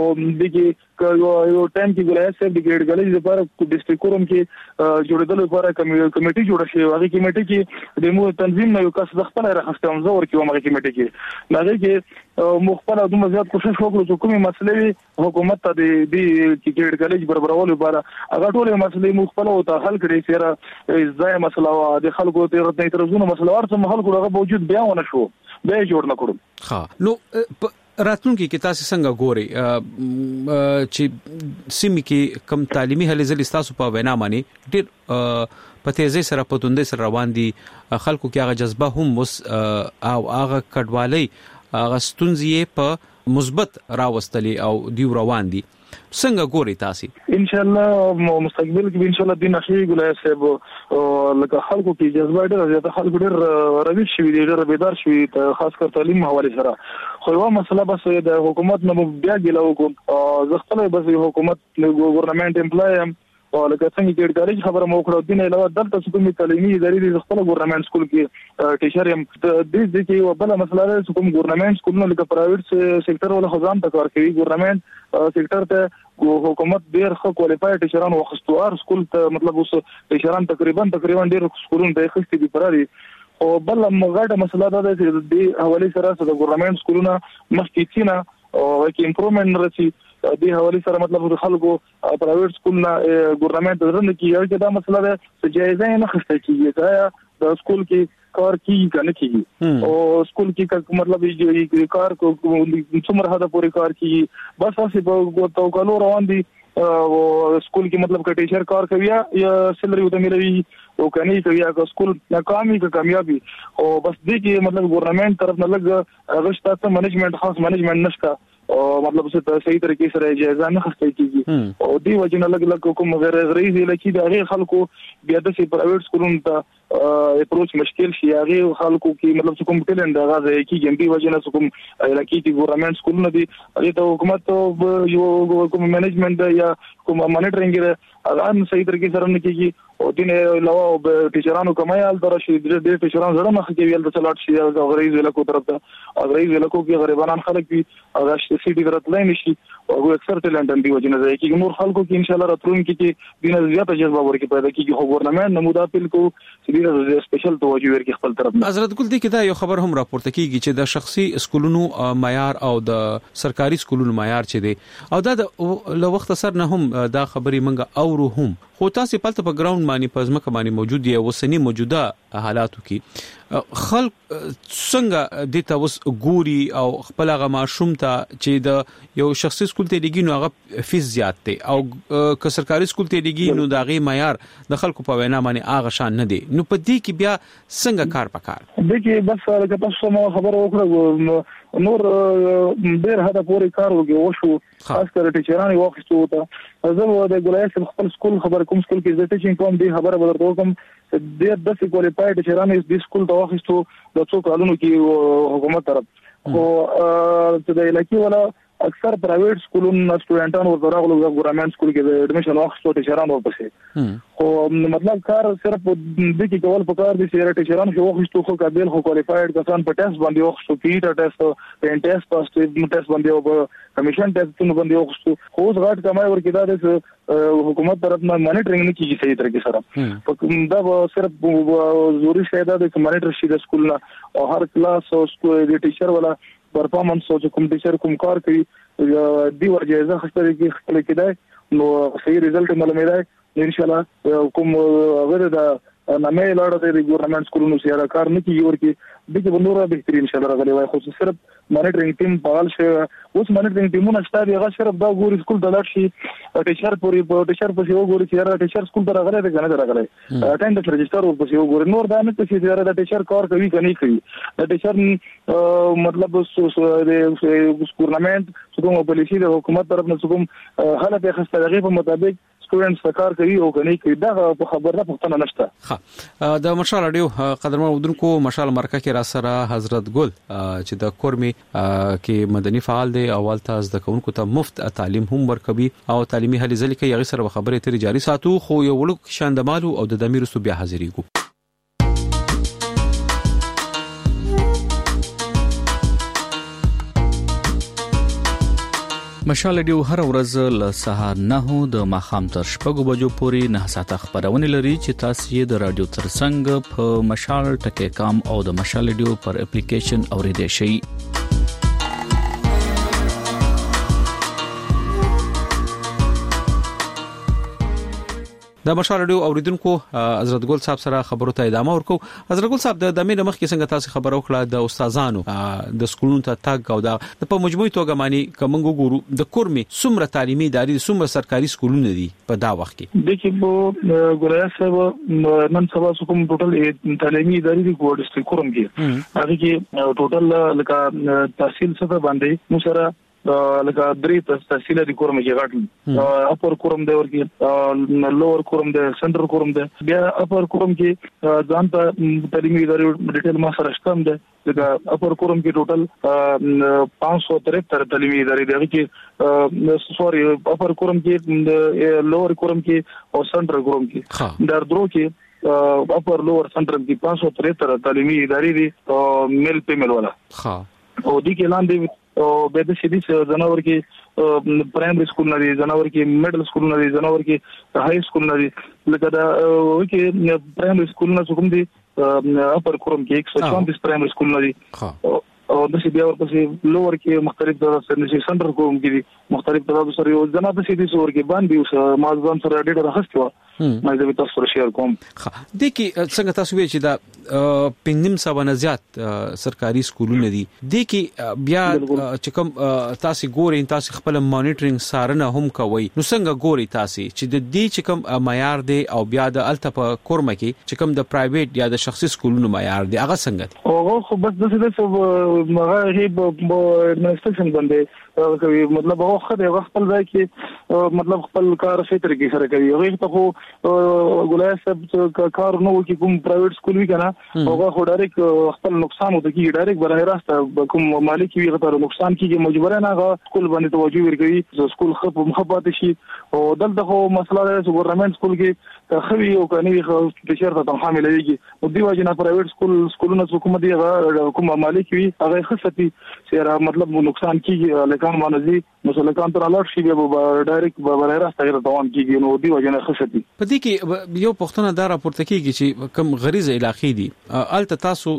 دغه یو ټایم کې ګلای صاحب د ګډ غلې لپاره ډیسټریکټ کورم کې جوړېدل لپاره کمیټي جوړه شي هغه کمیټي کې د مو تنظیم نه یو کس د خپل راخستم زور کې هغه کمیټي کې هغه کې مخبر او د مزيات کوشش وکړو چې کومه مسلې حکومت ته د ګډ غلې برابرولو لپاره هغه ټول مسلې مخبر او ته حل کړي سره ځای مسله د خلکو ته راتنه ترزونه مسله ورته خلکو هغه موجود بیا ونه شو به جوړ نه کړو ها نو راتلونکي کې تاسو څنګه ګوري چې سیمه کې کم تعلیمي هلې ځل تاسو په وینا باندې ډېر په تیزی سره په توندې سره روان دي خلکو کې هغه جذبه هم او هغه کډوالۍ هغه ستونزې په مثبت راوستلې او دی روان دي څنګه ګوري تاسو ان شاء الله مستقبل کې ان شاء الله دین اخی ګلای صاحب لکه خلکو کې جذبه ډېر زیاته خلکو ډېر رویش شوی دي ډېر بیدار شوی خاص کر تعلیم حواله سره خو یو مسله بس د حکومت نه بیا ګلو کوم زغتله بس حکومت ګورنمنت امپلای او لکه څنګه چې ډیرې خبره مو کړو دین علاوه دلته کومې تعلیمي ادارې د خپل ګورنمنت سکول کې ټیچر هم د دې کې یو بل مسله ده کوم ګورنمنت سکولونه لکه پرایویټ سېکټر ولا خزان ته کار کوي ګورنمنت سېکټر ته حکومت ډیر ښه کوالیفاید ټیچران وخستوار سکول ته مطلب اوس ټیچران تقریبا ډیر سکولونه ته خستې دي پراري او بل مغاډه مسله ده چې د حواله سره د ګورنمنت سکولونه مخکې تینا او کې امپروومنت رسي د حواله سره مطلب د خلکو پرایویټ سکول نه ګورنمنت درنه کې یو دا مسله ده چې جایزه نه خسته کیږي دا د سکول کې کار کیږي کنه کیږي او سکول کې مطلب یې کار کو څومره حد پورې کار کیږي بس اسی په توګه روان دي او سکول کې مطلب ک ټیچر کار کوي یا سیلری وته ملوي او کني کوي یا سکول ناکامي که کامیابی او بس دې کې مطلب ګورنمنت طرف نه لګ غشته منیجمنت خاص منیجمنت نشته او مطلب څه صحیح طریقې سره اجازه نه خسته کیږي او دی وجنه لګ کوم غیر غریزي لکه د هغه خلکو بیا د پرایویټ سکولونو ته اپروچ مشکل شي هغه خلکو کې مطلب کوم ټیلنټ هغه کیږي دی وجنه کوم لکه د ګورنمنت سکولونو دي هغه ته حکومت یو کوم منیجمنت یا کوم مانیټرینګ هغه صحیح طریقې سره نه کیږي او دین علاوه ټیچرانو کمایال درشي د ټیچرانو زړه مخ کې ویل د چلاټ شي غریز لکو طرف ته غریز لکو کې غریبانان خلک وي هغه سي ډي درتلای نشي او اکثر ټیلنټ دی وجنه ځای کې نور خلکو کې ان شاء الله راتلونکي کې دینه زیاته جذبه ورکې پیدا کیږي خو ګورنمنت نمودا پیل کو سړي سپیشل توجه ورکې خپل طرف نه حضرت ګل دی کې دا یو خبر هم راپورته کیږي چې د شخصي سکولونو معیار او د سرکاري سکولونو معیار چي دي او دا له وخت سره نه هم دا خبري منګه اورو هم خو تاسو په ګراوند باندې په ځمکه باندې موجود دی وسنی موجوده حالاتو کې خلک څنګه د تاسو ګوري او خپل غو ماشوم ته چې د یو شخصي سکول ته دیږي نو هغه فیس زیات دی او که سرکاري سکول ته دیږي نو دا غي معیار د خلکو په وینا باندې هغه شان نه دی نو په دې کې بیا څنګه کار پکار د کې بس لکه تاسو مو خبر وکړو نور ډېر هدا پورې کار وشو خاص کر ټیچرانو واخیستو ته زه د ګولایي خپل سکول خبر کوم سکول کې د ټیچینګ کوم دی خبره بدرته کوم د داسې کوالیفاید ټیچرانو د سکول ته واخیستو د څو کالونو کې حکومت طرف خو د علاقې ولا اکثر پرایویټ سکولونو سټوډنټانو ورغلو ګورنمنت سکول کې د اډمیشن واخیستو ټیچرانو ورپسې خو مطلب کار صرف د دې کول په کار دي چې ټیچرانو شو واخیستو خو قابل خو کوالیفاید کسان په ټیسټ باندې واخیستو پیټ ټیسټ پین ټیسټ پاس ټیسټ باندې او کمیشن ټیسټ باندې واخیستو خو اوس غاټ کمای ورکې دا د حکومت طرف نه مانیټرینګ نه کیږي صحیح طریقې سره دا صرف ضروري شی دا د مانیټر شي د سکول نه او هر کلاس او سکول د ټیچر ولا پرفارمنس او کوم ټیچر کوم کار کوي دی ورجایزه خسته کې خپل کېدای نو صحیح رزلټ معلومه ده ان شاء الله کوم غیر دا نامه لاړه د ګورنمنت سکولونو سره کار نه کیږي ورکه دغه بنوره بهترین ان شاء الله راغلی وای خو صرف مانیټرینګ ټیم فعال شي اوس مانیټرینګ ټیمونه شته هغه صرف دا ګوري سکول ته لاړ شي ټیچر پورې ټیچر په یو ګوري چې ټیچر سکول ته راغلی دی کنه راغلی اټینډنس رجستر ور په یو ګوري نور دا نه چې دا ټیچر کار کوي کني کوي دا ټیچر مطلب د ګورنمنت کوم پالیسی د حکومت طرف نه کوم حالت خسته دغه په مطابق سټوډنټس کار کوي او کني کوي دا خبره پښتنه نشته ها د مشال رادیو قدرمن ودونکو مشال مرکه کې را سره حضرت ګل چې د کورمي کې مدني فعال دی اول تاز د کونکو ته مفت تعلیم هم ورکوي او تعلیمي هلي ځل کې یغي سره خبره تر جاري ساتو خو یو وړو شاندمالو او د دمیر سو بیا حاضرېګو مشال رادیو هر ورځ له سهار 9 د ماخام تر شپږو بجو پورې 9 ساعته خبرونه لري چې تاسو یې د رادیو ترڅنګ په مشال ټکی کام او د مشال رادیو پر اپلیکیشن اوریدئ شئ د مشال رادیو اوریدونکو حضرت ګل صاحب سره خبرو ته ادامه ورکو حضرت ګل صاحب د دمه مخ کې څنګه تاسو خبرو کړه د استادانو د سکولونو ته تاګ او د په مجموعي توګه معنی کومګو ګورو د کورمي څومره تعلیمي ادارې څومره سرکاري سکولونه دي په دا وخت کې د کې په ګولایي صاحب نن سبا کوم ټوټل تعلیمي ادارې د ګوډستي کورم کې هغه کې ټوټل لکه تحصیل څخه باندې مو سره لکه درې تحصیل دي کورم کې غاټل اپر کورم دی ورکی لوور کورم دی سنټر کورم دی بیا اپر کورم کې ځان ته تعلیمي ادارې ډیټیل ما سره شتم دی لکه اپر کورم کې ټوټل 573 تعلیمي ادارې دي کې سوري اپر کورم کې لوور کورم کې او سنټر کورم کې در درو کې اپر لوور سنټر کې 573 تعلیمي ادارې دي میل پیمل والا او دي کې لاندې او به د شدي جنور کې پرایمري سکول نه دي جنور کې میډل سکول نه دي جنور کې هاي سکول نه دي لکه دا کې پرایمري سکول نه کوم دي اپر کورم کې 134 پرایمري سکول نه دي او د سی بیا ورپسې لوور کې مختلف د سنټر کوم کې دي مختلف د سره یو جناب سي دي سور کې باندې اوس مازغان سره ډېر راخستو ما دې تاسو سره شیر کوم د کې څنګه تاسو وی چې دا پنځم سبا زیات سرکاري سکولونه دي د کې بیا چې کوم تاسو ګورئ تاسو خپل مانیټرینګ سارنه هم کوي نو څنګه ګورئ تاسو چې د دې چې کوم معیار دی او بیا د التپه کورمه کې چې کوم د پرایویټ یا د شخصي سکولونو معیار دی هغه څنګه او خو بس د څه مغه هی په ایڈمنسټریشن باندې کوي مطلب هغه خدای خپل ځای کې مطلب خپل کار په طریقې سره کوي هغه ته خو ګولایي صاحب کار نو کې کوم پرایویټ سکول وی کنه هغه خو ډایرک خپل نقصان وته کې ډایرک براه راست کوم مالک وی غته نقصان کیږي مجبور نه هغه سکول باندې توجه ورکوي سکول خپ مخبات شي او دلته خو مسله ده چې ګورنمنت سکول کې خوي او کني ټیچر ته تنخواه مليږي او دی واجب نه پرایویټ سکولونه حکومت دی هغه کوم مالک وی هغه خصتي چې مطلب نقصان کیږي لکان باندې مثلا کان تر الارت شي به ډایرک براه راست غیر دوام کیږي نو دی واجب نه خصتي په دې کې یو پښتنه دا راپورته کیږي چې کم غریزه علاقې دي الته تاسو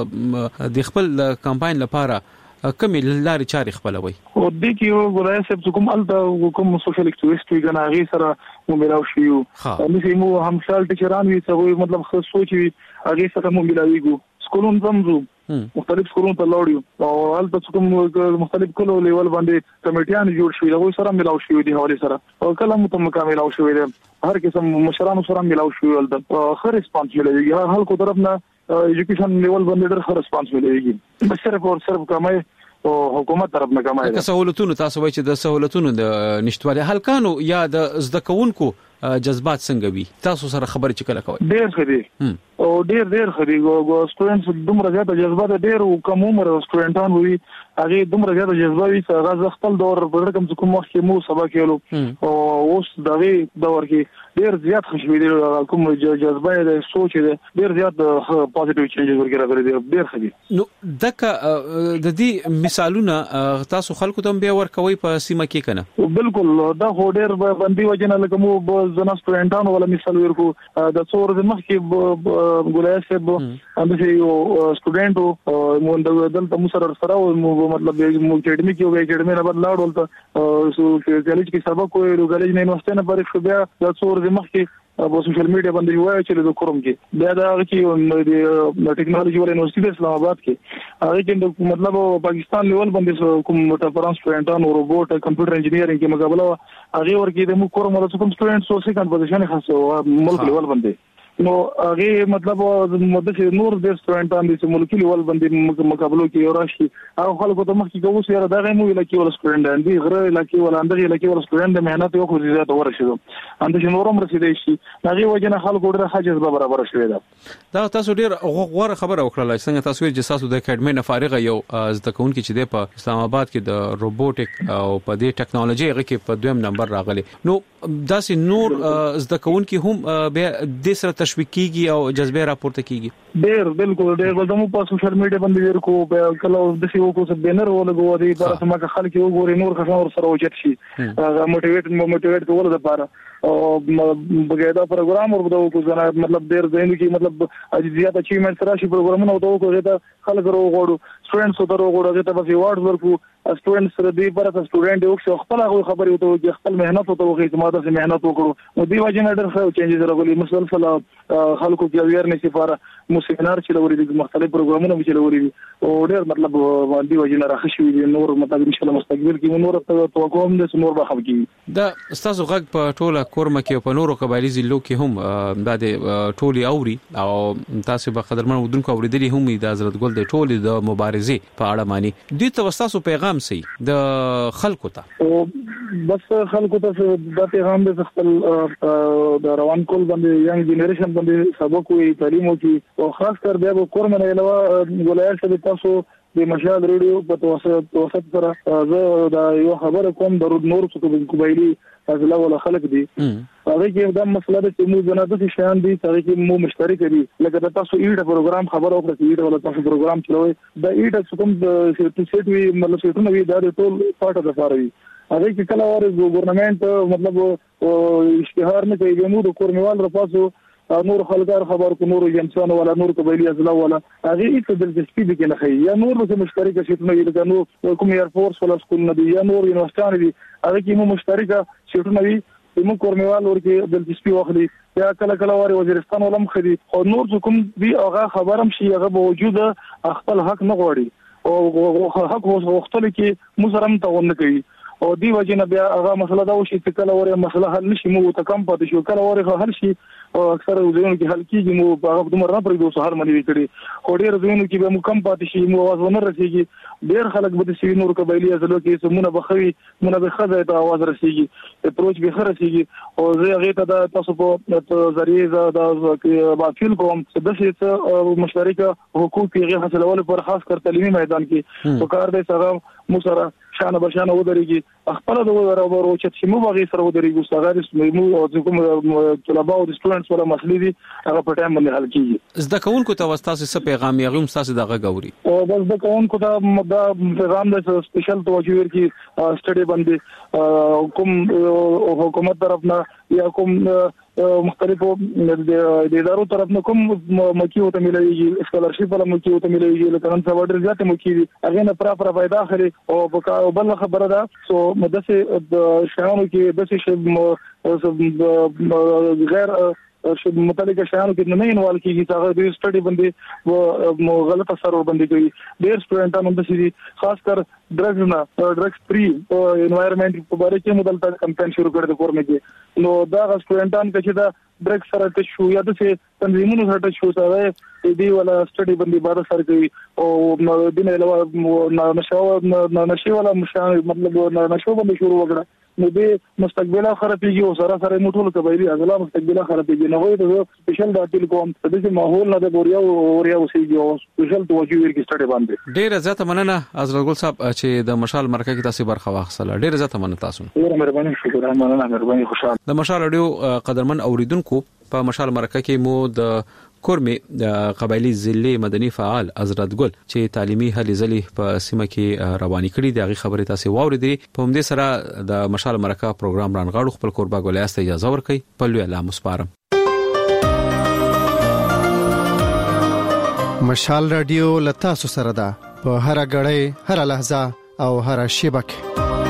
د خپل کمپاین لپاره کوم لارې چارې خپلوي او د کې یو ګولایي صاحب کوم الته کوم سوشل اکټیویسټ وی کنه هغه سره مو ملاو شي او مو هم شال ټیچران وی څه مطلب خو سوچ وی هغه سره مو ملاويګو سکولون زمزو مختلف سکولونو ته لاړیو او البته کوم مختلف کلو لیول باندې کمیټیان جوړ شوي هغه سره ملاو شوي دي حواله سره او کله مو ته مکمل او شوي دي هر قسم مشرانو سره ملاو شوي البته خیر ریسپانس ملي هر کو طرف نه ایجوکیشن لیول باندې ډېر خیر ریسپانس مليږي بس صرف کمای حکومت طرف نه کمای که سہولتونو تاسو وایي چې د سہولتونو د نشټوالي هلکانو یا د زده کوونکو جذبات څنګه وي تاسو سره خبرې چې کله کوي ډېر خدي او ډېر خدي سټوډنټس دومره زیاته جذبات ډېر او کم عمر سټوډنټان وي هغه دومره زیاته جذبه وي چې هغه خپل دور په رقم څخه کوم وخت مو سبق کېلو او اوس دغه دور کې ډېر زیات خوشبو دي کوم جذبه د سوچ دي ډېر زیات پوزټیو چینجز ورګره غوړي ډېر خدي نو دغه د دې مثالونه تاسو خلکو ته بیا ورکوي په سیمه کې کنه بالکل دا ډېر باندې وجنه لکه مو زنا سټوډنټانو ولا مثال ورکو د څور د مخ کې ګولای سب اندسه یو سټوډنټو مونږ دلته مو سره مطلب مو اکیډمي کې وې اکیډمي نه بدلاړ ولته سو کالج کې سبق کوي کالج نه یونیورسيټي نه پاره شو بیا د څور د مخ کې په سوشل میډیا باندې وایي چې د کوم کې بیا دا چې د ټیکنالوژي ول یونیورسيټي د اسلام آباد کې هغه کې مطلب پاکستان لیول باندې کوم ټرانس سټوډنټانو روبوټ کمپیوټر انجینیرینګ کې مقابله هغه ورکې د مو کوم کوم سټوډنټ سو سیکنډ پوزیشن خاصه ملک لیول باندې نو هغه مطلب مدته نور د سټوډنټان د ملکی لیول باندې مقابله کې راشي او خلکو ته مخکې کوو چې دا غو لکه ول سټوډنټان دي غره لکه ول اندغه لکه ول سټوډنټ د مهنت یو خو زیات ورشي اندغه نورم رسیدي شي هغه وجنه خلکو ډېر حاجز به برابر شوی دا تاسو ډېر غوړه خبره وکړه څنګه تاسو چې تاسو د اکیډمي نه فارغ یو زده کوونکي چې په اسلام آباد کې د روبوټیک او په دې ټیکنالوژي هغه کې په دویم نمبر راغلي نو داسې نور زده کوونکي هم به د سره تشویق کیږي او جذبه راپورته کیږي ډېر بالکل ډېر زمو په سوشل میډیا باندې ورکو کله د سی وکړو څه بینر ولګو دی پر سم کا خلک وګوري نور خبر سره وچت شي موټیویټ کول د لپاره او بغیر پروګرام ورته کو ځنه مطلب ډېر دین کی مطلب زیات اچیومنت راشي پروګرامونه وته کو ته خلک وروغړو سټوډنټس ته وروغړو ته به ایوارډ ورکو سټوډنټس سره دی پر سټوډنټ یو خپل خبرې وته خپل مهنت وته وکړي چې ماده سره مهنت وکړو نو دی وجه نه ډېر ښه چینجز راغلي مسلسل خلکو کې اویرنس لپاره مو سیمینار چې لوري دي مختلف پروګرامونه چې لوري دي او ډېر مطلب باندې وجه نه راخښوي دي نور مطلب ان شاء الله مستقبل کې نور توقع هم د نور به خبري دا استاد غږ په ټوله کورمه کې په نورو قبایلی ضلعو کې هم د ټولي اوري او تاسو به قدرمن ودونکو اوریدلی هم د حضرت ګل د ټولي د مبارزې په اړه معنی دوی ته تاسو پیغام سي د خلکو ته او بس خلکو ته د پیغام د خپل د روان کول باندې یانګ جنریشن باندې سبق وي تعلیم وکي او خاص کر بیا کورمه نه علاوه ولایت څخه تاسو د مشال ریډیو په توسط سره زه دا یو خبره کوم د نور څخه قبایلی ازلا ولا خلق دي هغه کې دا مسله ده چې موږ نه د شیان دي چې مو مشترک دي لکه تاسو ایډ پروګرام خبر او ایډ ولا تاسو پروګرام چلوي دا ایډ څخه د سیټ وی مطلب سیټونه وی دا ټول پارت د فاروي هغه کې کله واره ګورنمنت مطلب اشتهار نه کوي نو د کورنوال رپاسو نور خلګار خبر کو نور جنسان ولا نور قبایلی ازلا ولا هغه هیڅ دلچسپي دي نه خي یا نور څه مشترک شیټونه وی لکه نو کوم ایر فورس ولا سکول نه دي یا نور یونیورسيټي دي هغه کې مو مشترک شیټونه وی موږ کورنوال ورکه دلچسپي واخلي یا کله واره وزیرستان ولم خدي او نور کوم دی هغه خبرم شي هغه بوجود خپل حق نه غوړي او حق وختل کې مزرم ته ونه کوي او دی وجنه بیا هغه مسله دا وشي چې کله وره مسله حل نشي مو ته کم پاتې شو کله وره حل شي او اکثر ځینو کې حل کیږي مو په هغه دمر نه پرې دوه سهار منی کړي خو ډیر ځینو کې به مو کم پاتې شي مو आवाज ونه رسیږي ډیر خلک به د سی نور قبایلی ازلو کې سمونه بخوي مونږ به خزه ته आवाज رسیږي اپروچ به خرسیږي او زه هغه ته تاسو په ذریعہ د باطل کوم د څه مشترکه حقوق یې حاصلول پر خاص کر تعلیمي میدان کې تو کار دې سره مو سره شانه بشانه ودرېږي خپل د ورو چې مو باغې سره ودرېږي ستاسو مو او کوم طلبه او سټوډنټس ولا مسلې دي هغه په ټایم باندې حل کیږي زده کوونکو ته تاسو څه پیغام یې غوښم تاسو دغه غوري او بس د کوونکو ته دا پیغام د سپیشل توجه ورکی سټډي باندې کوم حکومت طرف نه یا کوم مختلفو د ادارو طرف نه کوم مکیو ته ملایږي اسکالرشپ ولا مکیو ته ملایږي لکه نن سبا ډیر زیات مکیږي هغه نه پر فائدہ اخلي او بل خبره ده سو مدسه د شانو کې د څه غیر متعلقه شیانو کې نه انوال کیږي چې هغه د سټډي باندې و غلط اثر ور باندې کوي ډېر سټوډنټانو د سړي خاص کر ډرګز فری انوایرنمنت په اړه کې مدلته کمپاین شروع کړل د کورمه کې نو دا سټوډنټان چې دا ډرګ سره ټچ شو یا د تنظیمونو سره ټچ شو سره دی ولا سټډي باندې بار سره کوي او د نه علاوه نشو ولا مطلب نشو باندې شروع وکړه نو به مستقبلا خرابېږي او سره سره موټول کبيري ازلا مستقبلا خرابېږي نو وایي د سپیشل د ټیلیکوم د دې ماحول نه د بوریا اوسېږي او سپیشل توجه ورکړي سټډي باندې ډېر زیاته مننه حضرت ګل صاحب چې د مشال مرکه کې تاسو برخه واخیستله ډېر زیاته مننه تاسو ډېر مهرباني شکر مننه مهرباني خوشاله د مشال رادیو قدرمن اوریدونکو په مشال مرکه کې مو د کورمي قبایلی ضلع مدني فعال حضرت ګل چې تعلیمي هلې ځلې په سیمه کې رواني کړي دغه خبره تاسو واوریدې په همدې سره د مشال مرکه پروګرام رانغاړو خپل قربا ګولیاست اجازه ورکړي په لوی الله مسپارم مشال رادیو لتا سره ده په هر غړې هر لحظه او هر شیبه کې